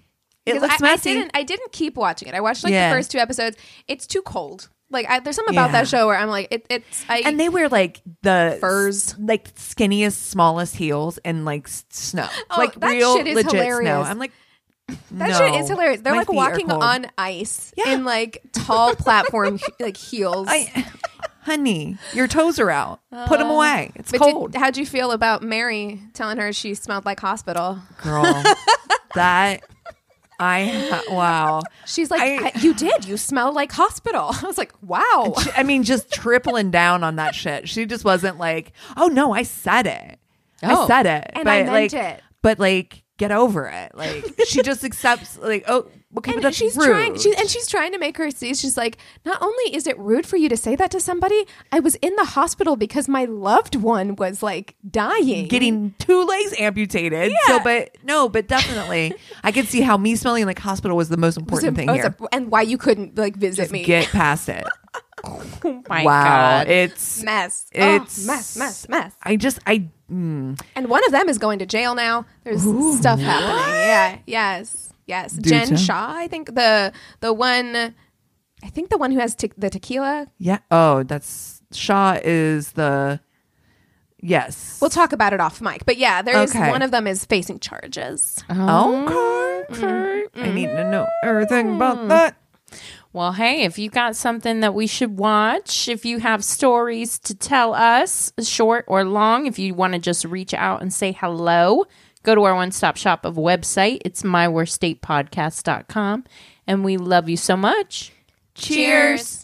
[SPEAKER 3] It
[SPEAKER 2] Because
[SPEAKER 3] looks
[SPEAKER 2] I, I
[SPEAKER 3] messy.
[SPEAKER 2] didn't. I didn't keep watching it. I watched like
[SPEAKER 3] Yeah.
[SPEAKER 2] the first two episodes. It's too cold. Like I, there's something about
[SPEAKER 3] Yeah.
[SPEAKER 2] that show where I'm like, it, it's. I,
[SPEAKER 3] And they wear like the
[SPEAKER 2] Furs.
[SPEAKER 3] like skinniest, smallest heels and like s- snow,
[SPEAKER 2] Oh,
[SPEAKER 3] like
[SPEAKER 2] that
[SPEAKER 3] real
[SPEAKER 2] shit is
[SPEAKER 3] legit snow.
[SPEAKER 2] hilarious.
[SPEAKER 3] I'm like,
[SPEAKER 2] that
[SPEAKER 3] no,
[SPEAKER 2] shit is hilarious. They're
[SPEAKER 3] my
[SPEAKER 2] like
[SPEAKER 3] feet are
[SPEAKER 2] walking
[SPEAKER 3] cold.
[SPEAKER 2] on ice
[SPEAKER 3] Yeah.
[SPEAKER 2] in like tall platform like heels.
[SPEAKER 3] I, honey, your toes are out. Put them away. It's
[SPEAKER 2] Uh, But did-
[SPEAKER 3] cold,
[SPEAKER 2] how'd you feel about Mary telling her she smelled like hospital?
[SPEAKER 3] girl. That I wow.
[SPEAKER 2] She's like,
[SPEAKER 3] I-
[SPEAKER 2] I, you did. You smell like hospital. I was like, wow.
[SPEAKER 3] She- I mean, just tripling down on that shit. She just wasn't like, oh no, I said it. I
[SPEAKER 4] Oh.
[SPEAKER 3] said it,
[SPEAKER 2] And
[SPEAKER 3] but
[SPEAKER 2] I meant
[SPEAKER 3] like,
[SPEAKER 2] it.
[SPEAKER 3] but like, get over it. Like, she just accepts. Like, oh, okay, but
[SPEAKER 2] And
[SPEAKER 3] that's
[SPEAKER 2] she's
[SPEAKER 3] rude.
[SPEAKER 2] trying, she, and she's trying to make her see. She's like, not only is it rude for you to say that to somebody, I was in the hospital because my loved one was like dying,
[SPEAKER 3] getting two legs amputated.
[SPEAKER 2] Yeah.
[SPEAKER 3] So, but no, but definitely, I could see how me smelling like hospital was the most important thing
[SPEAKER 2] Oh,
[SPEAKER 3] here.
[SPEAKER 2] it's a- and why you couldn't like visit
[SPEAKER 3] Just
[SPEAKER 2] me.
[SPEAKER 3] get past it.
[SPEAKER 4] Oh my
[SPEAKER 3] wow,
[SPEAKER 4] God.
[SPEAKER 3] it's
[SPEAKER 2] mess. Oh,
[SPEAKER 3] it's
[SPEAKER 2] mess, mess, mess.
[SPEAKER 3] I just I. Mm,
[SPEAKER 2] And one of them is going to jail now. There's stuff happening. Yeah. Yes. Yes.
[SPEAKER 3] Do
[SPEAKER 2] Jen
[SPEAKER 3] tell.
[SPEAKER 2] Shaw, I think the the one, I think the one who has te- the tequila.
[SPEAKER 3] yeah. Oh, that's Shaw is the. Yes.
[SPEAKER 2] We'll talk about it off mic. But yeah, there's
[SPEAKER 3] Okay.
[SPEAKER 2] one of them is facing charges.
[SPEAKER 3] Okay. okay. I need to know everything about that.
[SPEAKER 4] Well, hey, if you got something that we should watch, if you have stories to tell us, short or long, if you want to just reach out and say hello, go to our one-stop shop of website. It's my worst state podcast dot com. And we love you so much.
[SPEAKER 2] Cheers.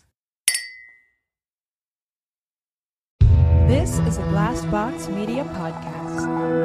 [SPEAKER 1] This is a Glass Box Media Podcast.